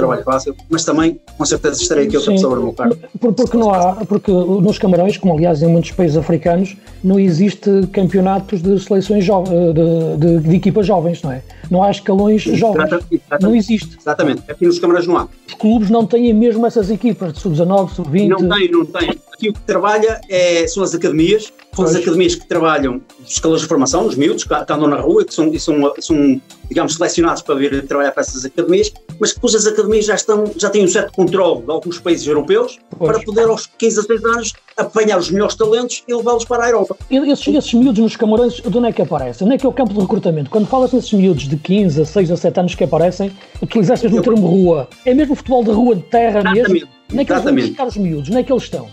trabalho fácil, mas também, com certeza, estarei aqui outra pessoa no meu cargo. Porque não há, porque nos Camarões, como aliás em muitos países africanos, não existe campeonatos de seleções jo- de, de, de equipas jovens, não é? Não há escalões jovens. Exatamente. Não existe. Exatamente. Aqui nos Camarões não há. Os clubes não têm mesmo essas equipas de sub dezanove, sub vinte. Não tem, não tem. Aqui o que trabalha é, são as academias, são pois. as academias que trabalham os escalões de formação, os miúdos que andam na rua, que são, e são, são, digamos, selecionados para vir trabalhar para essas academias, mas que as academias já, estão, já têm um certo controle de alguns países europeus pois. para poder aos quinze a dezesseis anos apanhar os melhores talentos e levá-los para a Europa. E esses, esses miúdos nos Camarões, de onde é que aparecem? Onde é que é o campo de recrutamento? Quando falas nesses miúdos de quinze a seis a sete anos que aparecem, utilizaste mesmo o termo rua. É mesmo futebol de rua, de terra Exatamente. mesmo? Onde é que eles vão buscar os miúdos? Onde é que eles estão?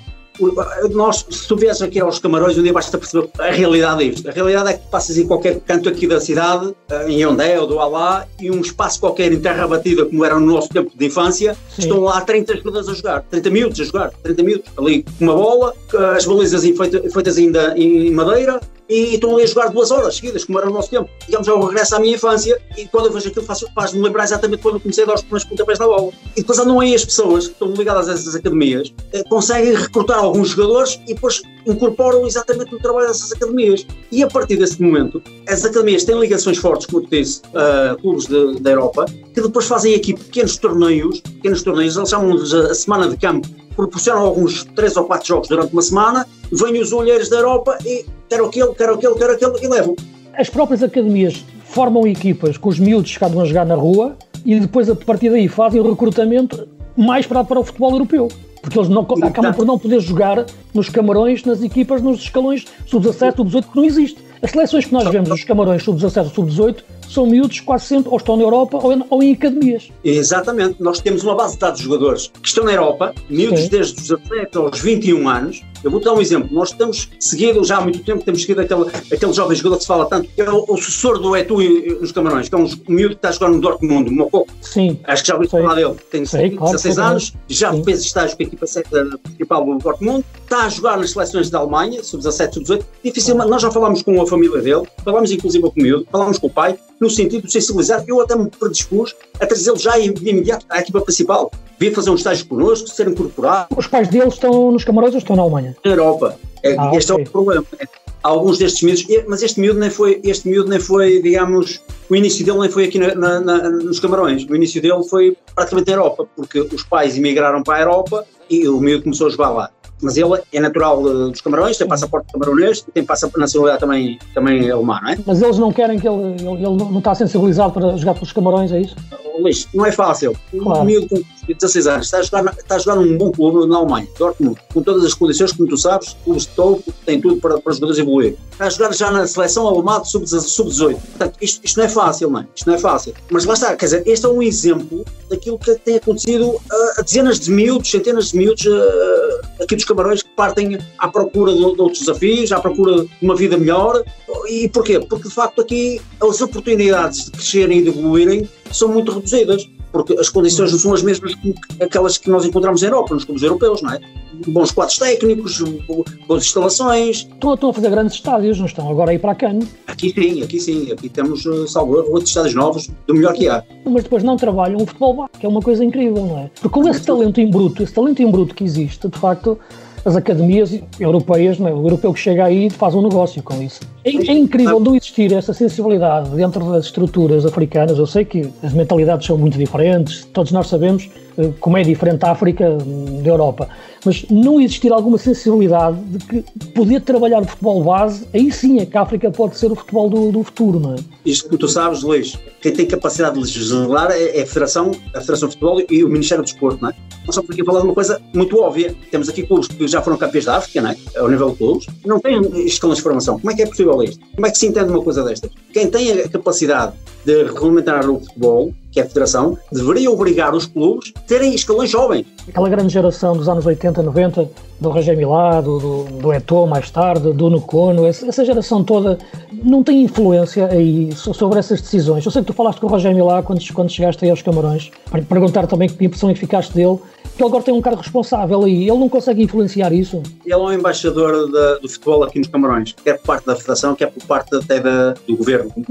Nós, se tu vieres aqui aos Camarões, um dia basta perceber a realidade disto. A realidade é que passas em qualquer canto aqui da cidade, em Ondé ou do Alá, e um espaço qualquer em terra batida, como era no nosso tempo de infância, Sim. estão lá trinta jogadores a jogar, trinta miúdos a jogar, trinta miúdos, ali com uma bola, as balizas feitas ainda em madeira, e estão ali a jogar duas horas seguidas, como era no nosso tempo. Digamos, eu regresso à minha infância e quando eu vejo aquilo faz-me lembrar exatamente quando eu comecei a dar os primeiros pontapés na bola. E depois andam aí as pessoas que estão ligadas a essas academias, eh, conseguem recrutar alguns jogadores e depois incorporam exatamente no trabalho dessas academias. E a partir desse momento, as academias têm ligações fortes, como eu te disse, a clubes de, da Europa, que depois fazem aqui pequenos torneios, pequenos torneios, eles chamam-nos a semana de campo, proporcionam alguns três ou quatro jogos durante uma semana, vêm os olheiros da Europa e quero aquele, quero aquele, quero aquele e levam. As próprias academias formam equipas com os miúdos que andam a jogar na rua e depois a partir daí fazem o recrutamento mais para, para o futebol europeu. Porque eles não, acabam por não poder jogar nos Camarões, nas equipas, nos escalões sub dezassete, sub dezoito, que não existe. As seleções que nós vemos nos Camarões sub dezassete, sub dezoito, são miúdos quase sempre ou estão na Europa ou em, ou em academias. Exatamente. Nós temos uma base de dados de jogadores que estão na Europa, miúdos Sim. desde os dezassete aos vinte e um anos. Eu vou dar um exemplo. Nós estamos seguindo, já há muito tempo, temos seguido aquele, aquele jovem jogador que se fala tanto, que é o, o sucessor do Eto'o nos Camarões, que é um, um miúdo que está a jogar no Dortmund, no Mococo. Sim. Acho que já ouvi falar dele. Tem Sei, dezasseis claro, anos, já Sim. fez estágio com a equipa principal do Dortmund, está a jogar nas seleções da Alemanha, sub dezassete, sub dezoito. Dificilmente, nós já falámos com a família dele, falámos inclusive com o miúdo, falámos com o pai, no sentido de sensibilizar. Eu até me predispus a trazê-lo já de imediato à equipa principal. Vir fazer um estágio connosco, ser incorporado. Os pais deles estão nos Camarões ou estão na Alemanha? Na Europa. Ah, este okay. é o problema. Alguns destes miúdos, mas este miúdo nem foi, este miúdo nem foi, digamos, o início dele nem foi aqui na, na, na, nos Camarões. O início dele foi praticamente na Europa, porque os pais emigraram para a Europa e o miúdo começou a jogar lá. Mas ele é natural dos Camarões, tem passaporte camaronês e tem passaporte nacionalidade também, também alemã, não é? Mas eles não querem que ele, ele, ele não está sensibilizado para jogar pelos Camarões, é isso? Luís, não é fácil. Claro. Um miúdo com dezasseis anos está a, jogar, está a jogar num bom clube na Alemanha, Dortmund, com todas as condições, como tu sabes, clubes de topo, tem tudo para, para os jogadores evoluir. Está a jogar já na seleção alemã de sub dezoito. Portanto, isto, isto não é fácil, não é? Isto não é fácil. Mas lá está, quer dizer, este é um exemplo daquilo que tem acontecido a, a dezenas de miúdos, centenas de miúdos a, aqui dos Camarões que partem à procura de, de outros desafios, à procura de uma vida melhor. E porquê? Porque de facto aqui as oportunidades de crescerem e de evoluírem são muito reduzidas, porque as condições não são as mesmas que aquelas que nós encontramos na Europa, nos clubes europeus, não é? Bons quadros técnicos, boas instalações. Estão, estão a fazer grandes estádios, não estão agora a ir para a CAN? Aqui sim, aqui sim, aqui temos, salvo erro, outros estádios novos, do melhor que há. Mas depois não trabalham o futebol base, que é uma coisa incrível, não é? Porque com esse talento em bruto, esse talento em bruto que existe, de facto, as academias europeias, não é? O europeu que chega aí faz um negócio com isso. É, é incrível não existir essa sensibilidade dentro das estruturas africanas. Eu sei que as mentalidades são muito diferentes, todos nós sabemos como é diferente a África da Europa, mas não existir alguma sensibilidade de que poder trabalhar o futebol base, aí sim é que a África pode ser o futebol do, do futuro, não é? Isto que tu sabes, Luís, quem tem capacidade de legislar é a Federação, a Federação de Futebol e o Ministério do Desporto, não é? Nós estamos aqui a falar de uma coisa muito óbvia. Temos aqui clubes que já foram campeões da África, não é? Ao nível de clubes, não têm escalões de formação. Como é que é possível isto? Como é que se entende uma coisa destas? Quem tem a capacidade de regulamentar o futebol, que é a Federação, deveria obrigar os clubes a terem escalões jovens. Aquela grande geração dos anos oitenta, noventa, do Roger Milá, do, do, do Eto'o mais tarde, do Nukono, essa, essa geração toda não tem influência aí sobre essas decisões. Eu sei que tu falaste com o Roger Milá quando, quando chegaste aí aos Camarões, para perguntar também que impressão ficaste dele, que ele agora tem um cargo responsável aí, ele não consegue influenciar isso? Ele é um embaixador da, do futebol aqui nos Camarões, quer por parte da Federação, quer por parte até da, do Governo, do Ministério.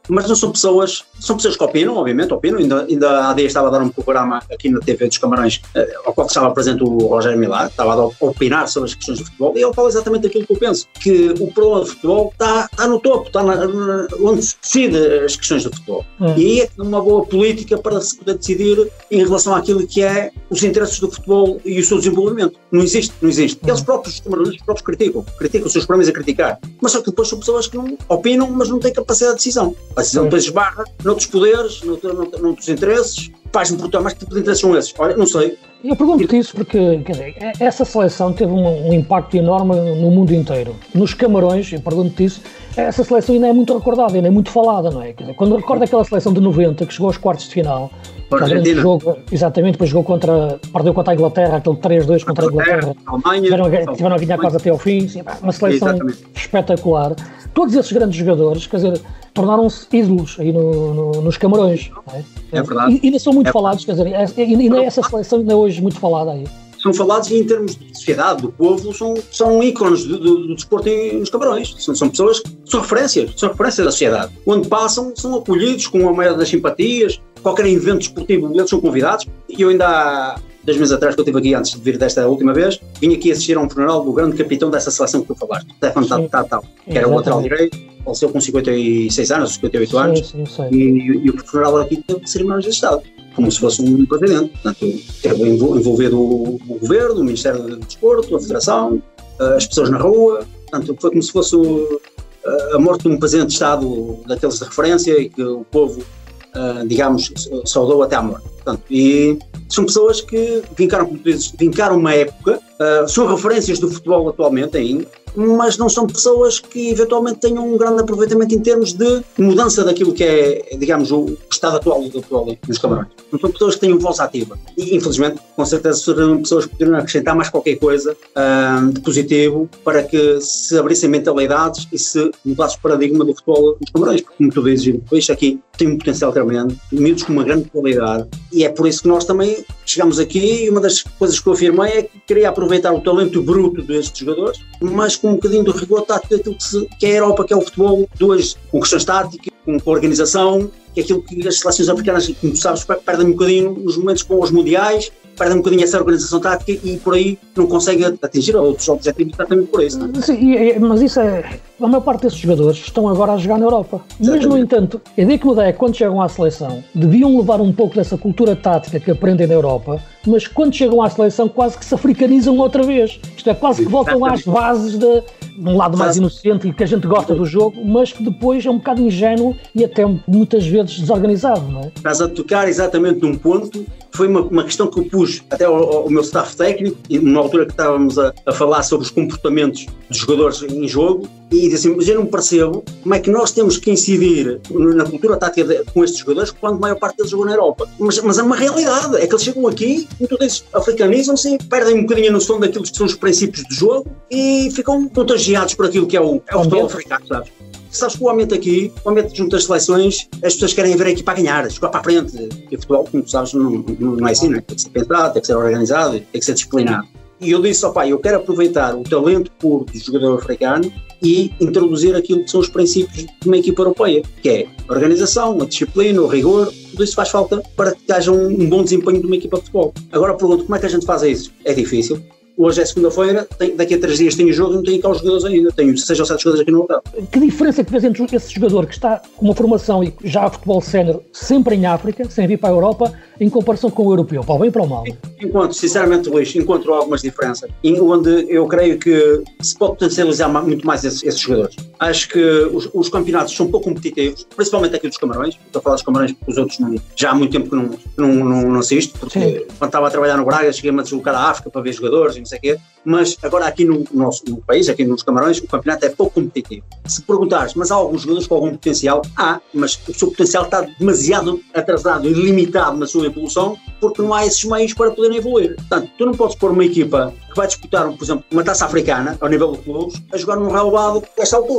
mas não são pessoas, são pessoas que opinam, obviamente, opinam. Ainda, ainda há dias estava a dar um programa aqui na T V dos Camarões, eh, ao qual estava presente o Rogério Milá, estava a opinar sobre as questões do futebol, e ele fala exatamente aquilo que eu penso, que o problema do futebol está, está no topo, está na, na, onde se decide as questões do futebol. Hum. E aí é que é uma boa política para se poder decidir em relação àquilo que é os interesses do futebol e o seu desenvolvimento. Não existe, não existe. Eles próprios, os camarões próprios criticam, criticam os seus problemas a criticar, mas só que depois são pessoas que não opinam, mas não têm capacidade de decisão. A decisão depois esbarra noutros poderes, noutros, noutros interesses. Faz-me perguntar, mas que tipo de interesses são esses? Olha, não sei. Eu pergunto-te isso porque, quer dizer, essa seleção teve um, um impacto enorme no mundo inteiro. Nos Camarões, eu pergunto-te isso, essa seleção ainda é muito recordada, ainda é muito falada, não é? Quer dizer, quando recordo aquela seleção de noventa que chegou aos quartos de final, Argentina. Jogo, exatamente, depois jogou contra, perdeu contra a Inglaterra, aquele três dois contra a Inglaterra, a Alemanha, tiveram, a, tiveram a ganhar quase até ao fim, sim, uma seleção exatamente. Espetacular. Todos esses grandes jogadores, quer dizer, tornaram-se ídolos aí no, no, nos Camarões. Não é? É verdade. E ainda são muito é falados, quer dizer, ainda é essa seleção ainda hoje muito falada aí. São falados e em termos de sociedade, do povo, são, são ícones do, do, do desporto nos Camarões. São, são pessoas que são referências, são referências da sociedade. Onde passam, são acolhidos com a maior das simpatias, qualquer evento esportivo, eles são convidados. E eu ainda há dois meses atrás, que eu estive aqui antes de vir desta última vez, vim aqui assistir a um funeral do grande capitão dessa seleção que tu falaste, Stefan Tatal, que era o lateral direito, faleceu com cinquenta e seis anos, cinquenta e oito anos, sim, sim, e, e o funeral aqui teve cerimónias de Estado, como se fosse um presidente. Portanto, teve envolvido o, o governo, o Ministério do Desporto, a Federação, as pessoas na rua. Portanto, foi como se fosse o, a morte de um presidente de Estado daqueles de referência e que o povo, Uh, digamos, saudou até à morte. Portanto, e são pessoas que vincaram, como tu dizes, vincaram uma época, uh, são referências do futebol atualmente ainda, mas não são pessoas que eventualmente tenham um grande aproveitamento em termos de mudança daquilo que é, digamos, o estado atual do futebol nos Camarões. Não são pessoas que tenham voz ativa. E, infelizmente, com certeza serão pessoas que poderiam acrescentar mais qualquer coisa uh, de positivo para que se abrissem mentalidades e se mudasse o paradigma do futebol nos Camarões. Porque, como tu dizes, isto aqui tem um potencial tremendo, miúdos com uma grande qualidade, e é por isso que nós também chegamos aqui, e uma das coisas que eu afirmei é que queria aproveitar o talento bruto destes jogadores, mas com um bocadinho do rigor tático daquilo que, se, que é a Europa, que é o futebol, duas, com questões táticas, com, com organização, que é aquilo que as seleções africanas, como tu sabes, perdem um bocadinho nos momentos com os mundiais, perdem um bocadinho essa organização tática e por aí não conseguem atingir outros objetivos exatamente por isso. Não é? Sim, mas isso é... A maior parte desses jogadores estão agora a jogar na Europa. Mas, no entanto, a ideia que me dá é que quando chegam à seleção, deviam levar um pouco dessa cultura tática que aprendem na Europa, mas quando chegam à seleção quase que se africanizam outra vez. Isto é, quase que voltam às bases de um lado mais inocente e que a gente gosta do jogo, mas que depois é um bocado ingênuo e até muitas vezes desorganizado, não é? Estás a tocar exatamente num ponto. Foi uma, uma questão que eu pus até ao, ao meu staff técnico, numa altura que estávamos a, a falar sobre os comportamentos dos jogadores em jogo, e disse assim, mas eu não percebo como é que nós temos que incidir na cultura tática de, com estes jogadores quando a maior parte deles jogou na Europa. Mas, mas é uma realidade, é que eles chegam aqui, como tu dizes, africanizam-se, perdem um bocadinho a noção daquilo que são os princípios do jogo e ficam contagiados por aquilo que é o, é o futebol africano, sabes? Sabes que o ambiente aqui, o ambiente junto às seleções, as pessoas querem vir aqui para ganhar, jogar para a frente. E o futebol, como tu sabes, não, não, não é assim, não é? Tem que ser pensado, tem que ser organizado, tem que ser disciplinado. E eu disse, ó pai, eu quero aproveitar o talento puro do jogador africano e introduzir aquilo que são os princípios de uma equipa europeia, que é a organização, a disciplina, o rigor, tudo isso faz falta para que haja um, um bom desempenho de uma equipa de futebol. Agora pergunto, como é que a gente faz isso? É difícil. Hoje é segunda-feira, daqui a três dias tenho jogo e não tenho cá os jogadores ainda. Tenho seis ou sete jogadores aqui no hotel. Que diferença é que vês entre esse jogador que está com uma formação e já a futebol sénior sempre em África, sem vir para a Europa, em comparação com o europeu, para o bem e para o mal? Enquanto, sinceramente, Luís, encontro algumas diferenças, onde eu creio que se pode potencializar muito mais esses, esses jogadores. Acho que os, os campeonatos são pouco competitivos, principalmente aqui dos Camarões. Estou a falar dos Camarões porque os outros não, já há muito tempo que não, não, não, não assisto, porque Sim. quando estava a trabalhar no Braga cheguei-me a deslocar à África para ver jogadores e não sei o quê, mas agora aqui no nosso no país, aqui nos Camarões, o campeonato é pouco competitivo. Se perguntares, mas há alguns jogadores com algum potencial? Há, mas o seu potencial está demasiado atrasado e limitado na sua evolução porque não há esses meios para poderem evoluir. Portanto, tu não podes pôr uma equipa que vai disputar, por exemplo, uma taça africana, ao nível de clubes, a jogar num relevado desta altura.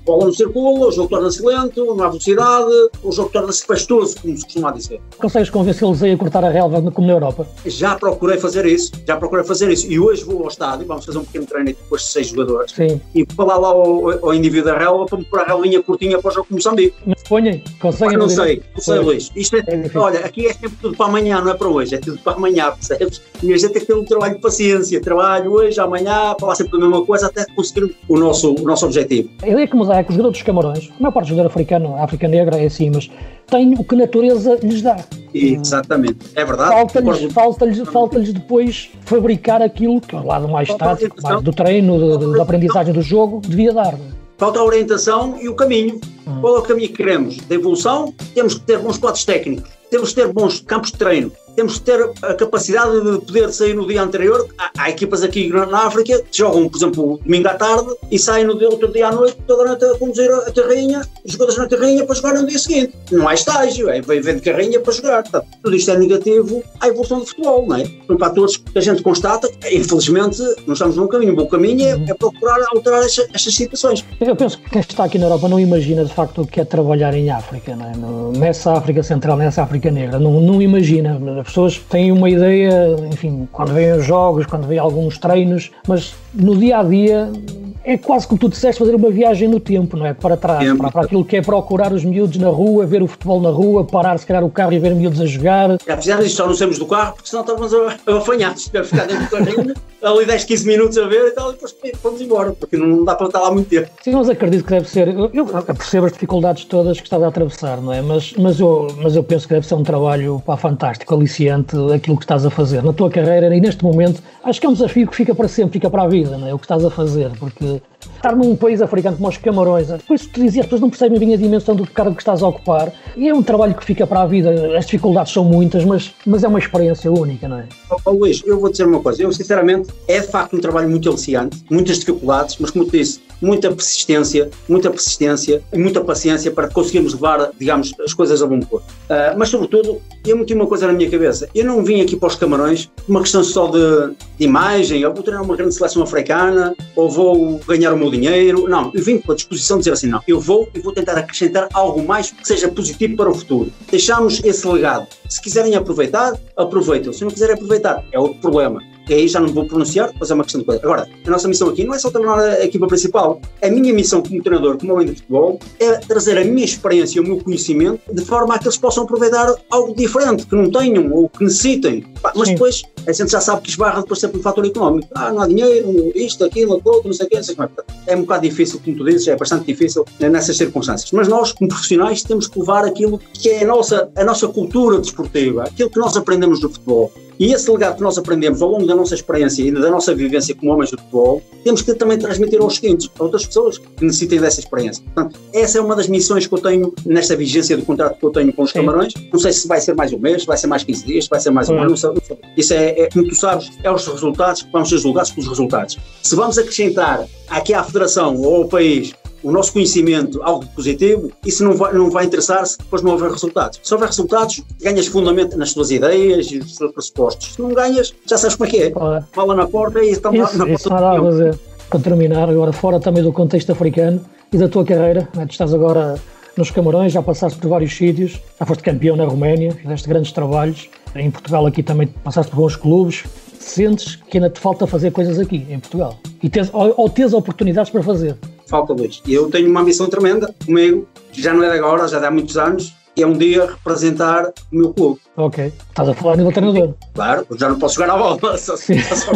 bola não circula, o jogo torna-se lento, não há velocidade, o jogo torna-se pastoso, como se costuma dizer. Consegues convencê-los a cortar a relva como na Europa? Já procurei fazer isso, já procurei fazer isso. E hoje vou ao estádio, vamos fazer um pequeno treino depois de seis jogadores. Sim. E falar lá ao, ao indivíduo da relva para me pôr a relvinha curtinha para o jogo com Moçambique. Mas ponhem? Conseguem? Não sei, não sei, Luís. Isto é, é olha, aqui é sempre tudo para amanhã, não é para hoje, é tudo para amanhã, percebes? E a gente tem que ter um trabalho de paciência, trabalho hoje, amanhã, falar sempre a mesma coisa até conseguir o nosso, o nosso objetivo. A ideia que me dá é que os jogadores dos Camarões, a maior parte do jogador africano, a África Negra é assim, mas têm o que a natureza lhes dá. Exatamente, é verdade. Falta-lhes, falta-lhes, falta-lhes depois fabricar aquilo que é o lado mais tático, mais do treino, do, do, da aprendizagem do jogo, devia dar. Falta a orientação e o caminho. Hum. Qual é o caminho que queremos? Da evolução, temos que ter bons quadros técnicos, temos que ter bons campos de treino, temos que ter a capacidade de poder sair no dia anterior. Há, há equipas aqui na África que jogam, por exemplo, domingo à tarde e saem no outro dia à noite, toda a noite a conduzir a carrinha, os jogadores na carrinha para jogar no dia seguinte. Não há estágio, é vem de carrinha para jogar. Portanto, tudo isto é negativo à evolução do futebol, não é? São fatores que a gente constata. Infelizmente, não estamos num caminho. O bom caminho é, é procurar alterar estas, estas situações. Eu penso que quem está aqui na Europa não imagina de facto o que é trabalhar em África, não é? No, nessa África Central, nessa África Negra. Não, não imagina. As pessoas têm uma ideia, enfim, quando veem os jogos, quando veem alguns treinos, mas no dia a dia é quase como tu disseste, fazer uma viagem no tempo, não é? Para trás, é. para, para aquilo que é procurar os miúdos na rua, ver o futebol na rua, parar se calhar o carro e ver miúdos a jogar. Já fizemos isto, só não saímos do carro porque senão estávamos afanhados, tivemos ficar dentro do carrinho, ali dez, quinze minutos a ver e tal, e depois fomos embora, porque não dá para estar lá muito tempo. Sim, mas acredito que deve ser, eu, eu percebo as dificuldades todas que estás a atravessar, não é? Mas, mas, eu, mas eu penso que deve ser um trabalho pá, fantástico, aliciante, aquilo que estás a fazer na tua carreira e neste momento, acho que é um desafio que fica para sempre, fica para a vida, não é? O que estás a fazer, porque estar num país africano como os Camarões, depois tu dizias, as pessoas não percebem bem a dimensão do cargo que estás a ocupar, e é um trabalho que fica para a vida, as dificuldades são muitas, mas, mas é uma experiência única, não é? Oh, Luís, eu vou dizer uma coisa, eu sinceramente, é de facto um trabalho muito aliciante, muitas dificuldades, mas como te disse, muita persistência, muita persistência e muita paciência para conseguirmos levar, digamos, as coisas a bom porto. Uh, mas sobretudo, eu meti uma coisa na minha cabeça, eu não vim aqui para os Camarões uma questão só de, de imagem, eu vou treinar uma grande seleção africana, ou vou ganhar o meu dinheiro, não, eu vim com a disposição de dizer assim, não, eu vou e vou tentar acrescentar algo mais que seja positivo para o futuro. Deixamos esse legado. Se quiserem aproveitar, aproveitem. Se não quiserem aproveitar, é outro problema. E aí já não vou pronunciar, mas é uma questão de coisa. Agora, a nossa missão aqui não é só treinar a equipa principal. A minha missão como treinador, como além de futebol, é trazer a minha experiência, o meu conhecimento, de forma a que eles possam aproveitar algo diferente, que não tenham ou que necessitem. Mas Sim. depois, a gente já sabe que esbarra depois sempre no fator económico. Ah, não há dinheiro, isto, aquilo, aquilo, não sei o quê, não sei como é. É um bocado difícil, como tu dizes, é bastante difícil nessas circunstâncias. Mas nós, como profissionais, temos que levar aquilo que é a nossa, a nossa cultura desportiva, aquilo que nós aprendemos do futebol. E esse legado que nós aprendemos ao longo da nossa experiência e da nossa vivência como homens de futebol, temos que também transmitir aos seguintes, a outras pessoas que necessitem dessa experiência. Portanto, essa é uma das missões que eu tenho nesta vigência do contrato que eu tenho com os Sim. Camarões. Não sei se vai ser mais um mês, se vai ser mais quinze dias, se vai ser mais um ano, não sei. Isso é, é, como tu sabes, é os resultados, que vamos ser julgados pelos resultados. Se vamos acrescentar aqui à Federação ou ao país o nosso conhecimento, algo positivo, isso não vai, não vai interessar-se depois não houver resultados. Se houver resultados, ganhas fundamento nas tuas ideias e nos teus pressupostos. Se não ganhas, já sabes como é que é. Claro. Fala na porta e estamos isso, na, na isso porta. Nada a fazer. Para terminar, agora fora também do contexto africano e da tua carreira, né? Tu estás agora nos Camarões, já passaste por vários sítios, já foste campeão na Roménia, fizeste grandes trabalhos, em Portugal aqui também passaste por bons clubes. Sentes que ainda te falta fazer coisas aqui, em Portugal? E tens, ou, ou tens oportunidades para fazer? Falta, Luís. E eu tenho uma ambição tremenda comigo, que já não é de agora, já de há muitos anos, que é um dia representar o meu clube. Ok. Estás a falar a nível treinador. Claro, eu já não posso jogar a bola. Só, Sim. Só...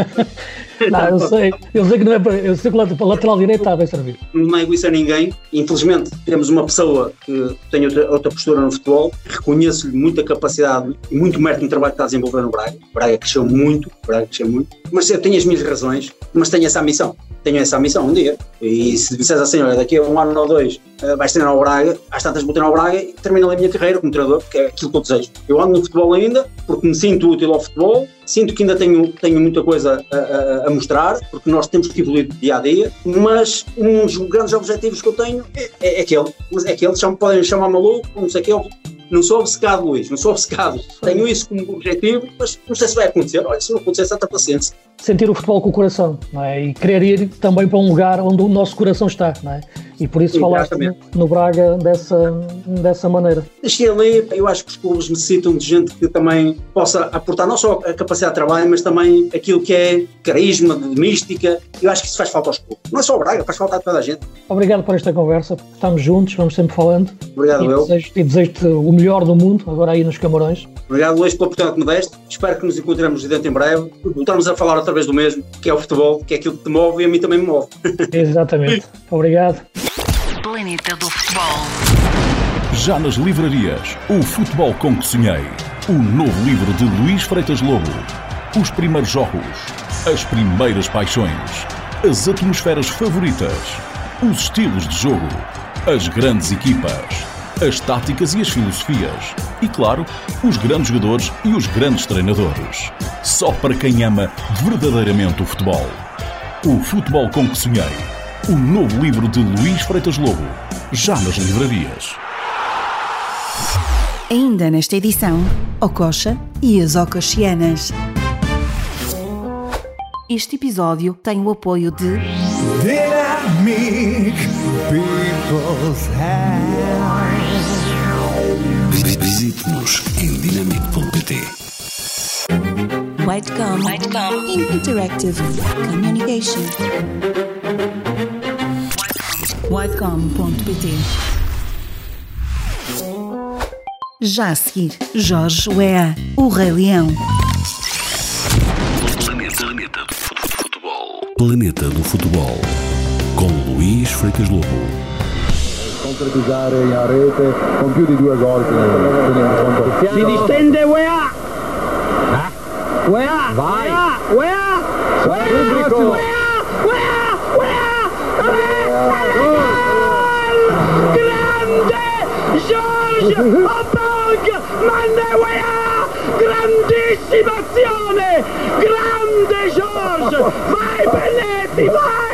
não, eu sei. Eu sei que não é para... Eu sei que o lateral direito está bem servido. Não nego isso a ninguém. Infelizmente, temos uma pessoa que tem outra, outra postura no futebol. Reconheço-lhe muita capacidade e muito mérito no trabalho que está a desenvolver no Braga. O Braga cresceu muito. O Braga cresceu muito. Mas eu tenho as minhas razões, mas tenho essa ambição. Tenho essa ambição um dia. E se disseres assim, olha, daqui a um ano ou dois uh, vais treinar o Braga, às tantas vou treinar o Braga e termino a minha carreira como treinador, porque é aquilo que eu desejo. Eu ando no futebol ainda, porque me sinto útil ao futebol, sinto que ainda tenho, tenho muita coisa a, a, a mostrar, porque nós temos que evoluir dia a dia, mas um dos grandes objetivos que eu tenho é, é, é aquele. Mas é aquele, cham, podem chamar maluco, não sei o que é. Não sou obcecado, Luís, não sou obcecado. Tenho isso como objetivo, mas não sei se vai acontecer. Olha, se não acontecer, tanta paciência. Sentir o futebol com o coração, não é? E querer ir também para um lugar onde o nosso coração está, não é? E por isso falaste no Braga dessa, dessa maneira. Cheguei ali, eu acho que os clubes necessitam de gente que também possa aportar não só a capacidade de trabalho, mas também aquilo que é carisma, de mística. Eu acho que isso faz falta aos clubes. Não é só o Braga, faz falta a toda a gente. Obrigado por esta conversa. Estamos juntos, vamos sempre falando. Obrigado, e eu. Desejo, e desejo-te o melhor do mundo, agora aí nos Camarões. Obrigado, Luís, pela oportunidade que me deste. Espero que nos encontremos dentro em breve. Voltarmos a falar outra vez do mesmo, que é o futebol, que é aquilo que te move e a mim também me move. Exatamente. Obrigado. Planeta do Futebol. Já nas livrarias, O Futebol com que Sonhei. O novo livro de Luís Freitas Lobo. Os primeiros jogos, as primeiras paixões, as atmosferas favoritas, os estilos de jogo, as grandes equipas, as táticas e as filosofias e, claro, os grandes jogadores e os grandes treinadores. Só para quem ama verdadeiramente o futebol. O Futebol com que Sonhei. O novo livro de Luís Freitas Lobo. Já nas livrarias. Ainda nesta edição, Ococha e as Ocochianas. Este episódio tem o apoio de Dynamic People's House. Visite-nos em dinamic ponto pt. Whitecom, Whitecom Interactive Communication. Whitecom ponto pt. Já a seguir, Jorge Weah, o Rei Leão. Planeta, Planeta do Futebol. Planeta do Futebol. Com Luís Freitas Lobo. Concretizzare in rete con più di due gol. Si distende Weah! Weah! Vai! Weah! Weah! Weah! Weah! Weah! Grande Jorge Obong Weah! Grandissima azione! Grande Jorge! Vai Belletti,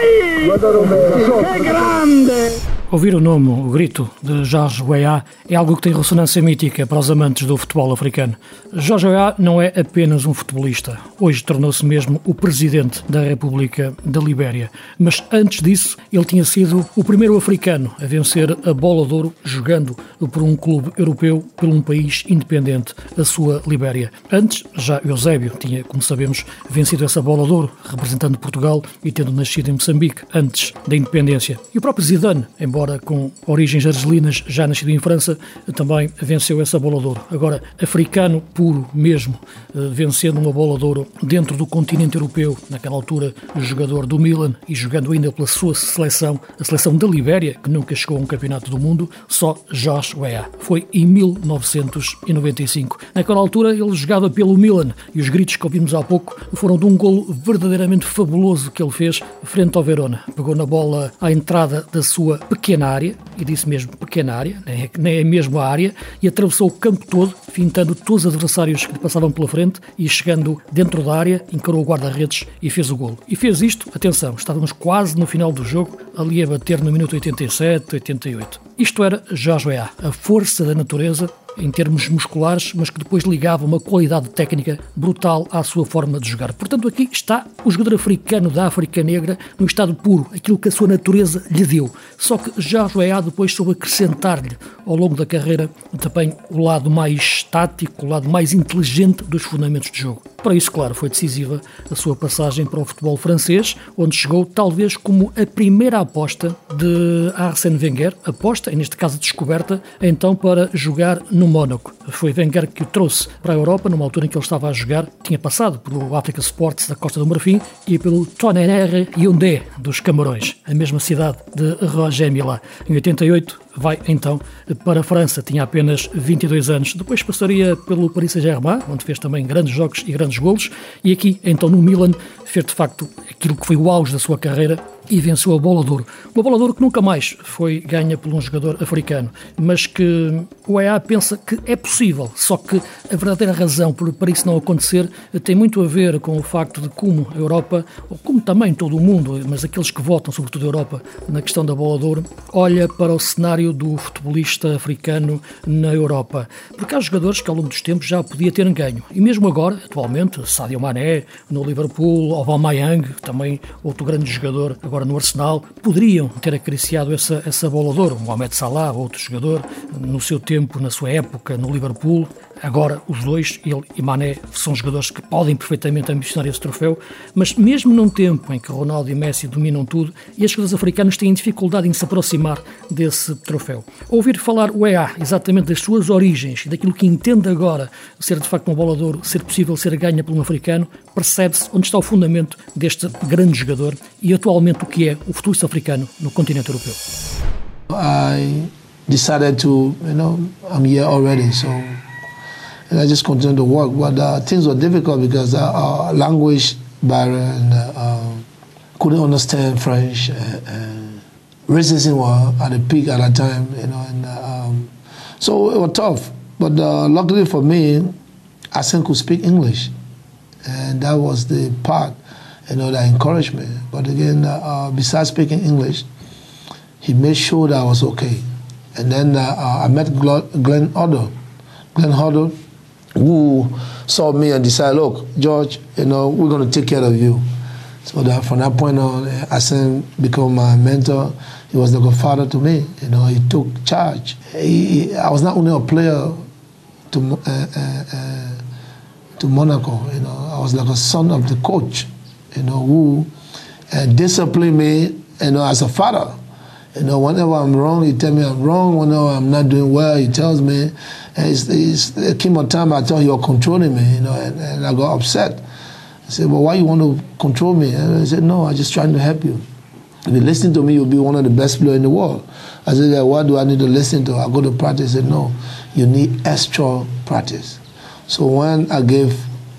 vai! Che grande! Ouvir o nome, o grito de Jorge Weah é algo que tem ressonância mítica para os amantes do futebol africano. Jorge Weah não é apenas um futebolista. Hoje tornou-se mesmo o presidente da República da Libéria. Mas antes disso, ele tinha sido o primeiro africano a vencer a Bola de Ouro jogando por um clube europeu, por um país independente, a sua Libéria. Antes, já Eusébio tinha, como sabemos, vencido essa Bola de Ouro, representando Portugal e tendo nascido em Moçambique, antes da independência. E o próprio Zidane, embora com origens argelinas, já nascido em França, também venceu essa Bola de Ouro. Agora, africano puro mesmo, vencendo uma Bola de Ouro dentro do continente europeu, naquela altura jogador do Milan e jogando ainda pela sua seleção, a seleção da Libéria, que nunca chegou a um campeonato do mundo, só Jorge Weah. Foi em mil novecentos e noventa e cinco. Naquela altura ele jogava pelo Milan e os gritos que ouvimos há pouco foram de um golo verdadeiramente fabuloso que ele fez frente ao Verona. Pegou na bola à entrada da sua pequena área, e disse mesmo pequena área, nem é, nem é mesmo a área, e atravessou o campo todo, fintando todos os adversários que lhe passavam pela frente e chegando dentro da área, encarou o guarda-redes e fez o golo. E fez isto, atenção, estávamos quase no final do jogo, ali a bater no minuto oitenta e sete, oitenta e oito. Isto era Jorge Weah, a força da natureza em termos musculares, mas que depois ligava uma qualidade técnica brutal à sua forma de jogar. Portanto, aqui está o jogador africano da África Negra no estado puro, aquilo que a sua natureza lhe deu. Só que Jorge Weah depois soube acrescentar-lhe, ao longo da carreira, também o lado mais tático, o lado mais inteligente dos fundamentos de jogo. Para isso, claro, foi decisiva a sua passagem para o futebol francês, onde chegou talvez como a primeira aposta de Arsène Wenger, aposta, e neste caso descoberta, então para jogar no Mónaco. Foi Wenger que o trouxe para a Europa, numa altura em que ele estava a jogar, tinha passado pelo Africa Sports da Costa do Marfim e pelo Tonnerre Yaoundé dos Camarões, a mesma cidade de Roger Mila. Em oitenta e oito vai então para a França, tinha apenas vinte e dois anos, depois passaria pelo Paris Saint-Germain, onde fez também grandes jogos e grandes golos, e aqui então no Milan fez de facto aquilo que foi o auge da sua carreira e venceu a Bola de Ouro. Uma Bola de Ouro que nunca mais foi ganha por um jogador africano, mas que o Weah pensa que é possível possível, só que a verdadeira razão para isso não acontecer tem muito a ver com o facto de como a Europa, ou como também todo o mundo, mas aqueles que votam, sobretudo a Europa, na questão da bola de ouro, olha para o cenário do futebolista africano na Europa. Porque há jogadores que ao longo dos tempos já podia ter ganho. E mesmo agora, atualmente, Sadio Mané no Liverpool, Aubameyang, também outro grande jogador agora no Arsenal, poderiam ter acariciado essa, essa bola de ouro. Mohamed Salah, outro jogador, no seu tempo, na sua época, no Liverpool. Agora, os dois, ele e Mané, são jogadores que podem perfeitamente ambicionar esse troféu, mas mesmo num tempo em que Ronaldo e Messi dominam tudo, estes jogadores africanos têm dificuldade em se aproximar desse troféu. Ouvir falar o E A exatamente das suas origens e daquilo que entende agora ser de facto uma bola de ouro, ser possível ser ganha por um africano, percebe-se onde está o fundamento deste grande jogador e atualmente o que é o futebolista africano no continente europeu. I decided to, you know, I'm here already, so and I just continued to work. But uh, things were difficult because uh, our language barrier and uh, couldn't understand French. Uh, and racism was at the peak at that time, you know, and uh, um, so it was tough. But uh, luckily for me, Asen could speak English, and that was the part, you know, that encouraged me. But again, uh, besides speaking English, he made sure that I was okay. And then uh, I met Glenn Hoddle. Glenn Hoddle, who saw me and decided, look, George, you know, we're going to take care of you. So that from that point on, Asen became my mentor. He was like a father to me. You know, he took charge. He, he, I was not only a player to uh, uh, uh, to Monaco. You know, I was like a son of the coach. You know, who uh, disciplined me. You know, as a father. You know, whenever I'm wrong, he tells me I'm wrong. Whenever I'm not doing well, he tells me. And it's, it's, there came a time I thought he was controlling me, you know, and, and I got upset. I said, well, why you want to control me? And I said, no, I'm just trying to help you. If you listen to me, you'll be one of the best players in the world. I said, yeah, what do I need to listen to? I go to practice. He said, no, you need extra practice. So when I gave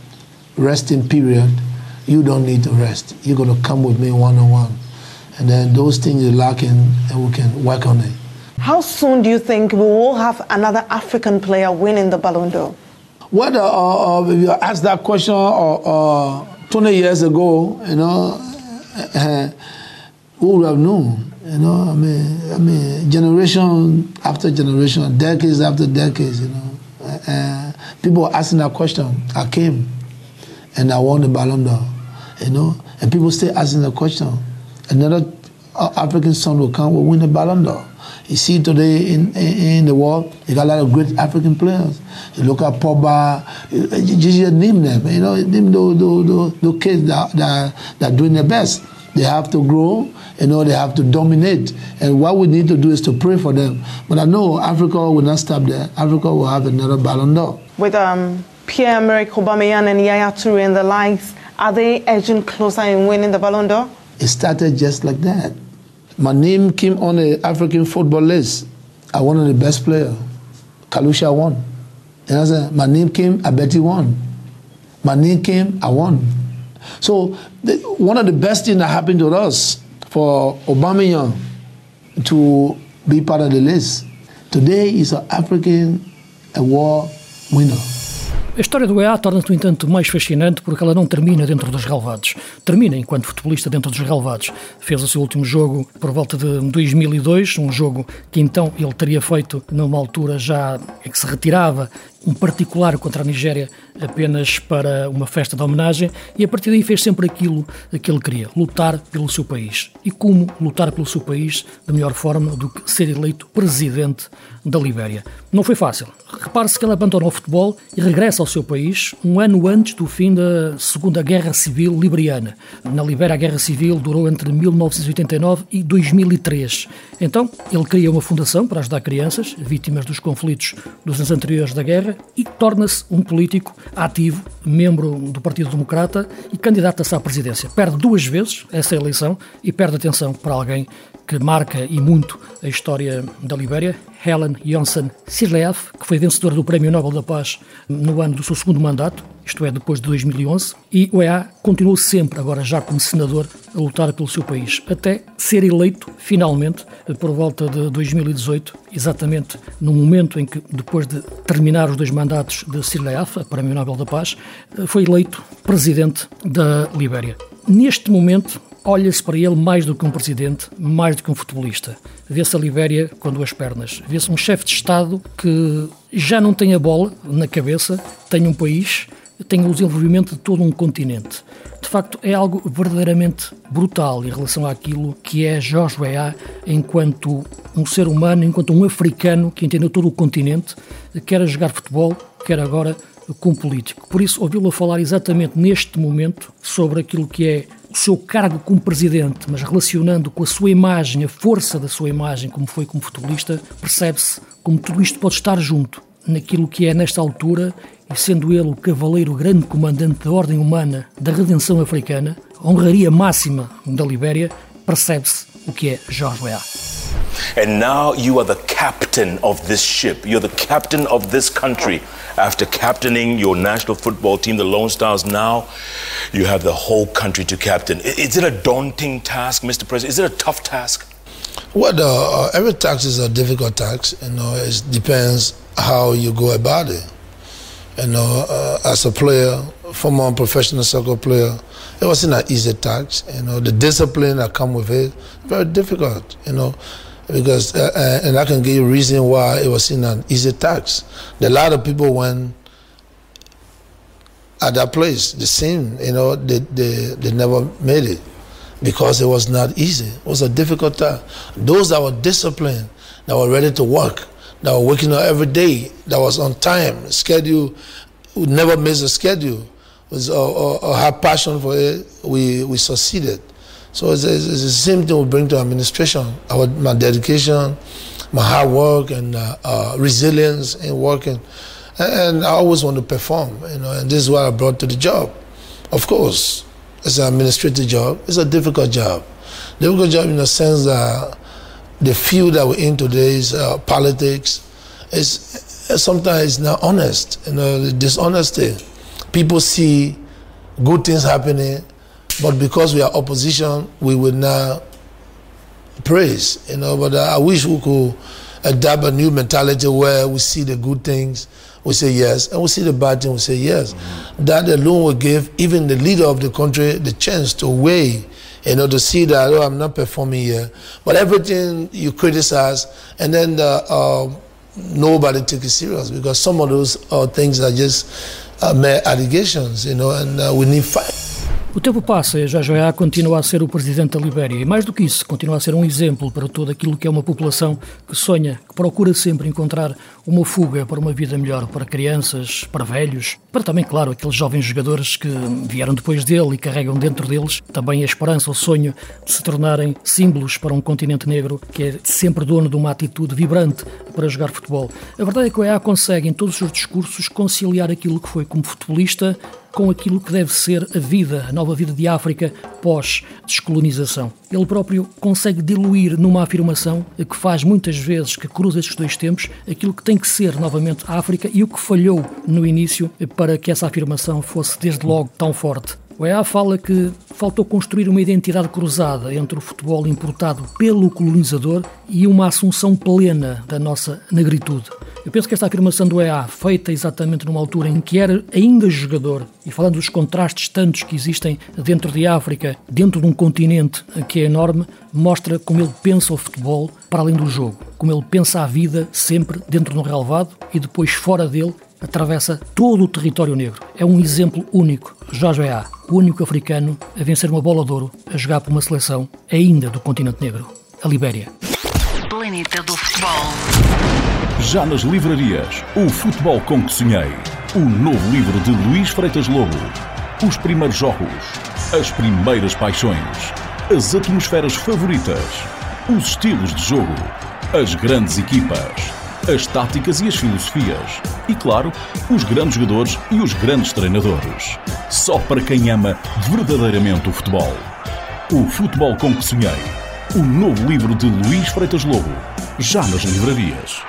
resting period, you don't need to rest. You're going to come with me one-on-one. And then those things are lacking, and we can work on it. How soon do you think we will have another African player winning the Ballon d'Or? Well, uh, uh, if you asked that question uh, uh, twenty years ago, you know, uh, who would have known? You know, I mean, I mean, generation after generation, decades after decades, you know, uh, people were asking that question. I came, and I won the Ballon d'Or, you know, and people still asking the question. Another African son will come, will win the Ballon d'Or. You see today in, in, in the world, you got a lot of great African players. You look at Pogba, you, you just name them, you know, name those, those, those kids that, that, that are doing their best. They have to grow, you know, they have to dominate. And what we need to do is to pray for them. But I know Africa will not stop there. Africa will have another Ballon d'Or. With um, Pierre-Emerick Aubameyang and Yaya Toure and the likes, are they edging closer in winning the Ballon d'Or? It started just like that. My name came on the African football list. I wanted the best player. Kalusha won. And I said, my name came, I bet he won. My name came, I won. So the, one of the best things that happened to us for Aubameyang to be part of the list. Today he's an African award winner. A história do E A torna-se, no entanto, mais fascinante porque ela não termina dentro dos relevados. Termina enquanto futebolista dentro dos relevados. Fez o seu último jogo por volta de dois mil e dois, um jogo que então ele teria feito numa altura já em que se retirava, um particular contra a Nigéria apenas para uma festa de homenagem, e a partir daí fez sempre aquilo que ele queria, lutar pelo seu país. E como lutar pelo seu país da melhor forma do que ser eleito presidente da Libéria. Não foi fácil. Repare-se que ele abandona o futebol e regressa ao seu país um ano antes do fim da Segunda Guerra Civil Liberiana. Na Libéria a Guerra Civil durou entre mil novecentos e oitenta e nove e dois mil e três. Então ele cria uma fundação para ajudar crianças vítimas dos conflitos dos anos anteriores da guerra e torna-se um político ativo, membro do Partido Democrata e candidata-se à presidência. Perde duas vezes essa eleição e perde atenção para alguém que marca e muito a história da Libéria, Ellen Johnson Sirleaf, que foi vencedora do Prémio Nobel da Paz no ano do seu segundo mandato, isto é, depois de dois mil e onze, e o E A continuou sempre, agora já como senador, a lutar pelo seu país, até ser eleito, finalmente, por volta de dois mil e dezoito, exatamente no momento em que, depois de terminar os dois mandatos de Sirleaf, a Prémio Nobel da Paz, foi eleito presidente da Libéria. Neste momento, olha-se para ele mais do que um presidente, mais do que um futebolista. Vê-se a Libéria com duas pernas. Vê-se um chefe de Estado que já não tem a bola na cabeça, tem um país, tem o desenvolvimento de todo um continente. De facto, é algo verdadeiramente brutal em relação àquilo que é George Weah enquanto um ser humano, enquanto um africano que entendeu todo o continente, quer a jogar futebol, quer agora como político. Por isso, ouvi-lo falar exatamente neste momento sobre aquilo que é o seu cargo como presidente, mas relacionando com a sua imagem, a força da sua imagem, como foi como futebolista, percebe-se como tudo isto pode estar junto naquilo que é, nesta altura, e sendo ele o cavaleiro grande comandante da ordem humana da redenção africana, a honraria máxima da Libéria, percebe-se o que é George Weah. And now you are the captain of this ship. You're the captain of this country. After captaining your national football team, the Lone Stars, now you have the whole country to captain. Is it a daunting task, Mister President? Is it a tough task? Well, uh, every task is a difficult task. You know, it depends how you go about it. You know, uh, as a player, former professional soccer player, it wasn't an easy task. You know, the discipline that come with it, very difficult. You know, because uh, and I can give you a reason why it wasn't an easy task. A lot of people went at that place, the same. You know, they they they never made it because it was not easy. It was a difficult task. Those that were disciplined, that were ready to work, that were waking up every day, that was on time, schedule, would never miss a schedule, was or, or, or had passion for it, we, we succeeded. So it's, it's, it's the same thing we bring to administration, our, my dedication, my hard work and uh, uh, resilience in working. And, and I always want to perform, you know, and this is what I brought to the job. Of course, it's an administrative job, it's a difficult job. Difficult job in the sense that the field that we're in today is uh, politics. It's, sometimes it's not honest, you know, the dishonesty. People see good things happening, but because we are opposition, we would not praise, you know. But uh, I wish we could adapt a new mentality where we see the good things, we say yes, and we see the bad things, we say yes. Mm-hmm. That alone will give even the leader of the country the chance to weigh, you know, to see that, oh, I'm not performing here. But everything you criticize, and then the, uh, nobody take it serious, because some of those uh, things are just uh, mere allegations, you know, and uh, we need fight. O tempo passa e George Weah continua a ser o presidente da Libéria e, mais do que isso, continua a ser um exemplo para todo aquilo que é uma população que sonha, que procura sempre encontrar uma fuga para uma vida melhor para crianças, para velhos, para também, claro, aqueles jovens jogadores que vieram depois dele e carregam dentro deles também a esperança, o sonho de se tornarem símbolos para um continente negro que é sempre dono de uma atitude vibrante para jogar futebol. A verdade é que o Weah consegue, em todos os seus discursos, conciliar aquilo que foi como futebolista com aquilo que deve ser a vida, a nova vida de África pós-descolonização. Ele próprio consegue diluir numa afirmação que faz muitas vezes, que cruza estes dois tempos, aquilo que tem que ser novamente a África e o que falhou no início para que essa afirmação fosse desde logo tão forte. O Weah fala que faltou construir uma identidade cruzada entre o futebol importado pelo colonizador e uma assunção plena da nossa negritude. Eu penso que esta afirmação do Weah, feita exatamente numa altura em que era ainda jogador, e falando dos contrastes tantos que existem dentro de África, dentro de um continente que é enorme, mostra como ele pensa o futebol para além do jogo, como ele pensa a vida sempre dentro de um relevado e depois fora dele, atravessa todo o território negro. É um exemplo único. George Weah, o único africano a vencer uma bola de ouro, a jogar por uma seleção ainda do continente negro, a Libéria. Planeta do Futebol. Já nas livrarias, O Futebol com que Sonhei. O novo livro de Luís Freitas Lobo. Os primeiros jogos, as primeiras paixões, as atmosferas favoritas, os estilos de jogo, as grandes equipas, as táticas e as filosofias e, claro, os grandes jogadores e os grandes treinadores. Só para quem ama verdadeiramente o futebol. O Futebol com que Sonhei. O novo livro de Luís Freitas Lobo. Já nas livrarias.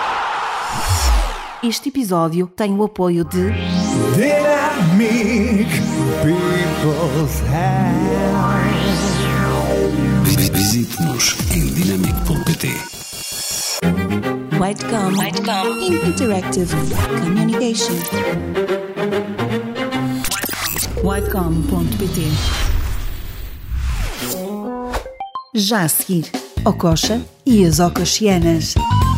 Este episódio tem o apoio de Dynamic People's House. Visite-nos em dinamic ponto pt. Whitecom, Whitecom Interactive Communication. Whitecom ponto pt. Já a seguir, Okocha e as Ocochianas.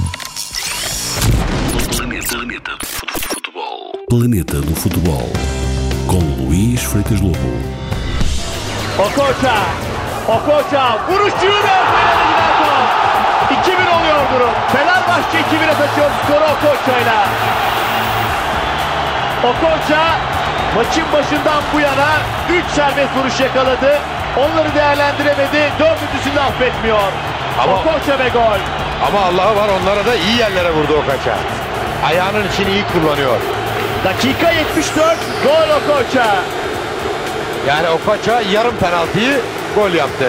Planeta, Planeta do Futebol. Planeta do Futebol. Com Luís Freitas Lobo. Okocha! Okocha! Vuruşçuyu da Fener'e iki bir oluyor durum. Fenerbahçe iki bire taşıyor skoru Okocha'yla. Okocha maçın başından bu yana üç serbest vuruş yakaladı. Onları değerlendiremedi. Dördüncüsünü affetmiyor. Ama, Okocha ve gol. Ama Allah'ı var, onlara da iyi yerlere vurdu Okocha. Ayağının içini iyi kullanıyor. Dakika yetmiş dört, gol Okocha. Yani Okocha yarım penaltıyı gol yaptı.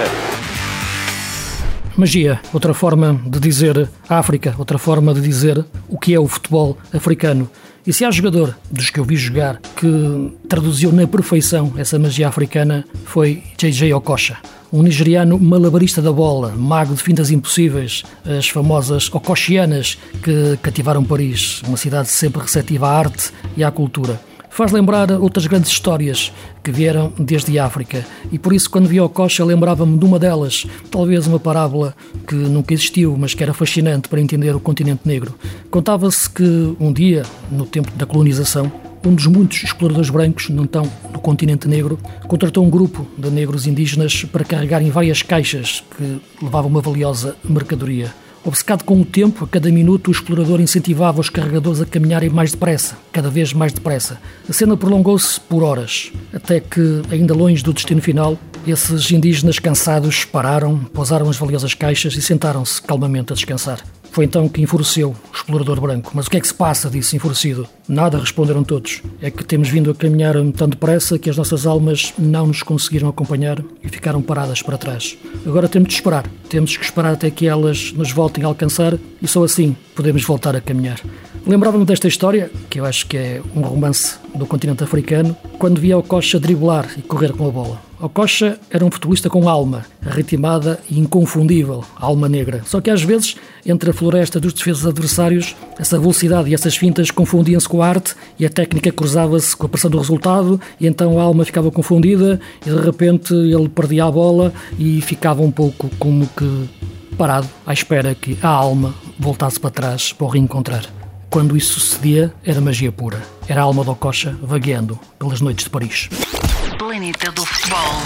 Magia, outra forma de dizer África, outra forma de dizer o que é o futebol africano. E se há jogador dos que eu vi jogar que traduziu na perfeição essa magia africana, foi J J Okocha, um nigeriano malabarista da bola, mago de fintas impossíveis, as famosas Okochianas que cativaram Paris, uma cidade sempre receptiva à arte e à cultura. Faz lembrar outras grandes histórias que vieram desde a África e por isso quando vi Okocha lembrava-me de uma delas, talvez uma parábola que nunca existiu, mas que era fascinante para entender o continente negro. Contava-se que um dia, no tempo da colonização, um dos muitos exploradores brancos, não tão do continente negro, contratou um grupo de negros indígenas para carregarem várias caixas que levavam uma valiosa mercadoria. Obcecado com o tempo, a cada minuto o explorador incentivava os carregadores a caminharem mais depressa, cada vez mais depressa. A cena prolongou-se por horas, até que, ainda longe do destino final, esses indígenas cansados pararam, pousaram as valiosas caixas e sentaram-se calmamente a descansar. Foi então que enfureceu o explorador branco. Mas o que é que se passa? Disse enfurecido. Nada, responderam todos. É que temos vindo a caminhar tão depressa que as nossas almas não nos conseguiram acompanhar e ficaram paradas para trás. Agora temos de esperar. Temos que esperar até que elas nos voltem a alcançar e só assim podemos voltar a caminhar. Lembrava-me desta história, que eu acho que é um romance do continente africano, quando via Okocha driblar e correr com a bola. Okocha era um futebolista com alma, ritmada e inconfundível, alma negra. Só que às vezes, entre a floresta dos defesas adversários, essa velocidade e essas fintas confundiam-se com a arte e a técnica cruzava-se com a pressão do resultado e então a alma ficava confundida e de repente ele perdia a bola e ficava um pouco como que parado, à espera que a alma voltasse para trás para o reencontrar. Quando isso sucedia, era magia pura. Era a alma de Okocha vagueando pelas noites de Paris. Planeta do Futebol.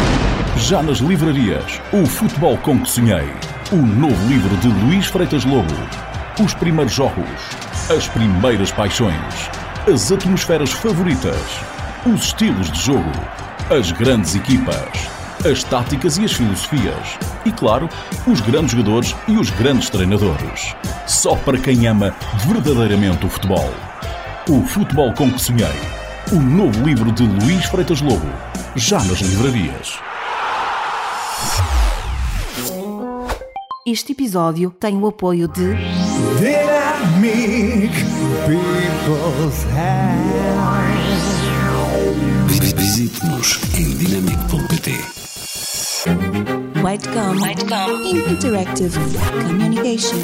Já nas livrarias, O Futebol com que Sonhei. O novo livro de Luís Freitas Lobo. Os primeiros jogos, as primeiras paixões, as atmosferas favoritas, os estilos de jogo, as grandes equipas, as táticas e as filosofias e, claro, os grandes jogadores e os grandes treinadores. Só para quem ama verdadeiramente o futebol. O Futebol com que Sonhei. O novo livro de Luís Freitas Lobo. Já nas livrarias. Este episódio tem o apoio de Dynamic People's House. Visite-nos em dinamic ponto pt. Whitecom, Whitecom Interactive Communication.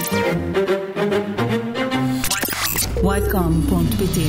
Whitecom ponto pt.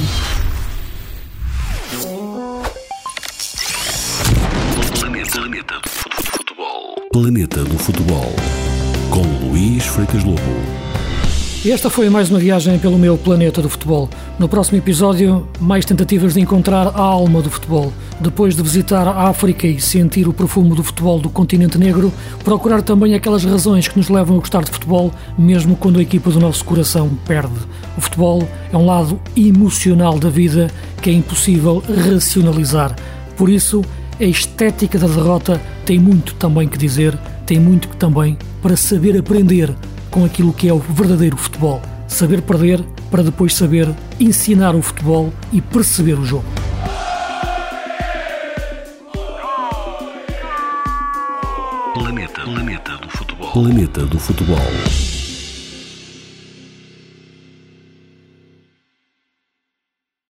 Planeta, Planeta do Futebol. Planeta do Futebol. Com Luís Freitas Lobo. E esta foi mais uma viagem pelo meu planeta do futebol. No próximo episódio, mais tentativas de encontrar a alma do futebol. Depois de visitar a África e sentir o perfume do futebol do continente negro, procurar também aquelas razões que nos levam a gostar de futebol, mesmo quando a equipa do nosso coração perde. O futebol é um lado emocional da vida que é impossível racionalizar. Por isso, a estética da derrota tem muito também que dizer, tem muito que também para saber aprender com aquilo que é o verdadeiro futebol. Saber perder para depois saber ensinar o futebol e perceber o jogo. Planeta, Planeta do Futebol. Planeta do Futebol.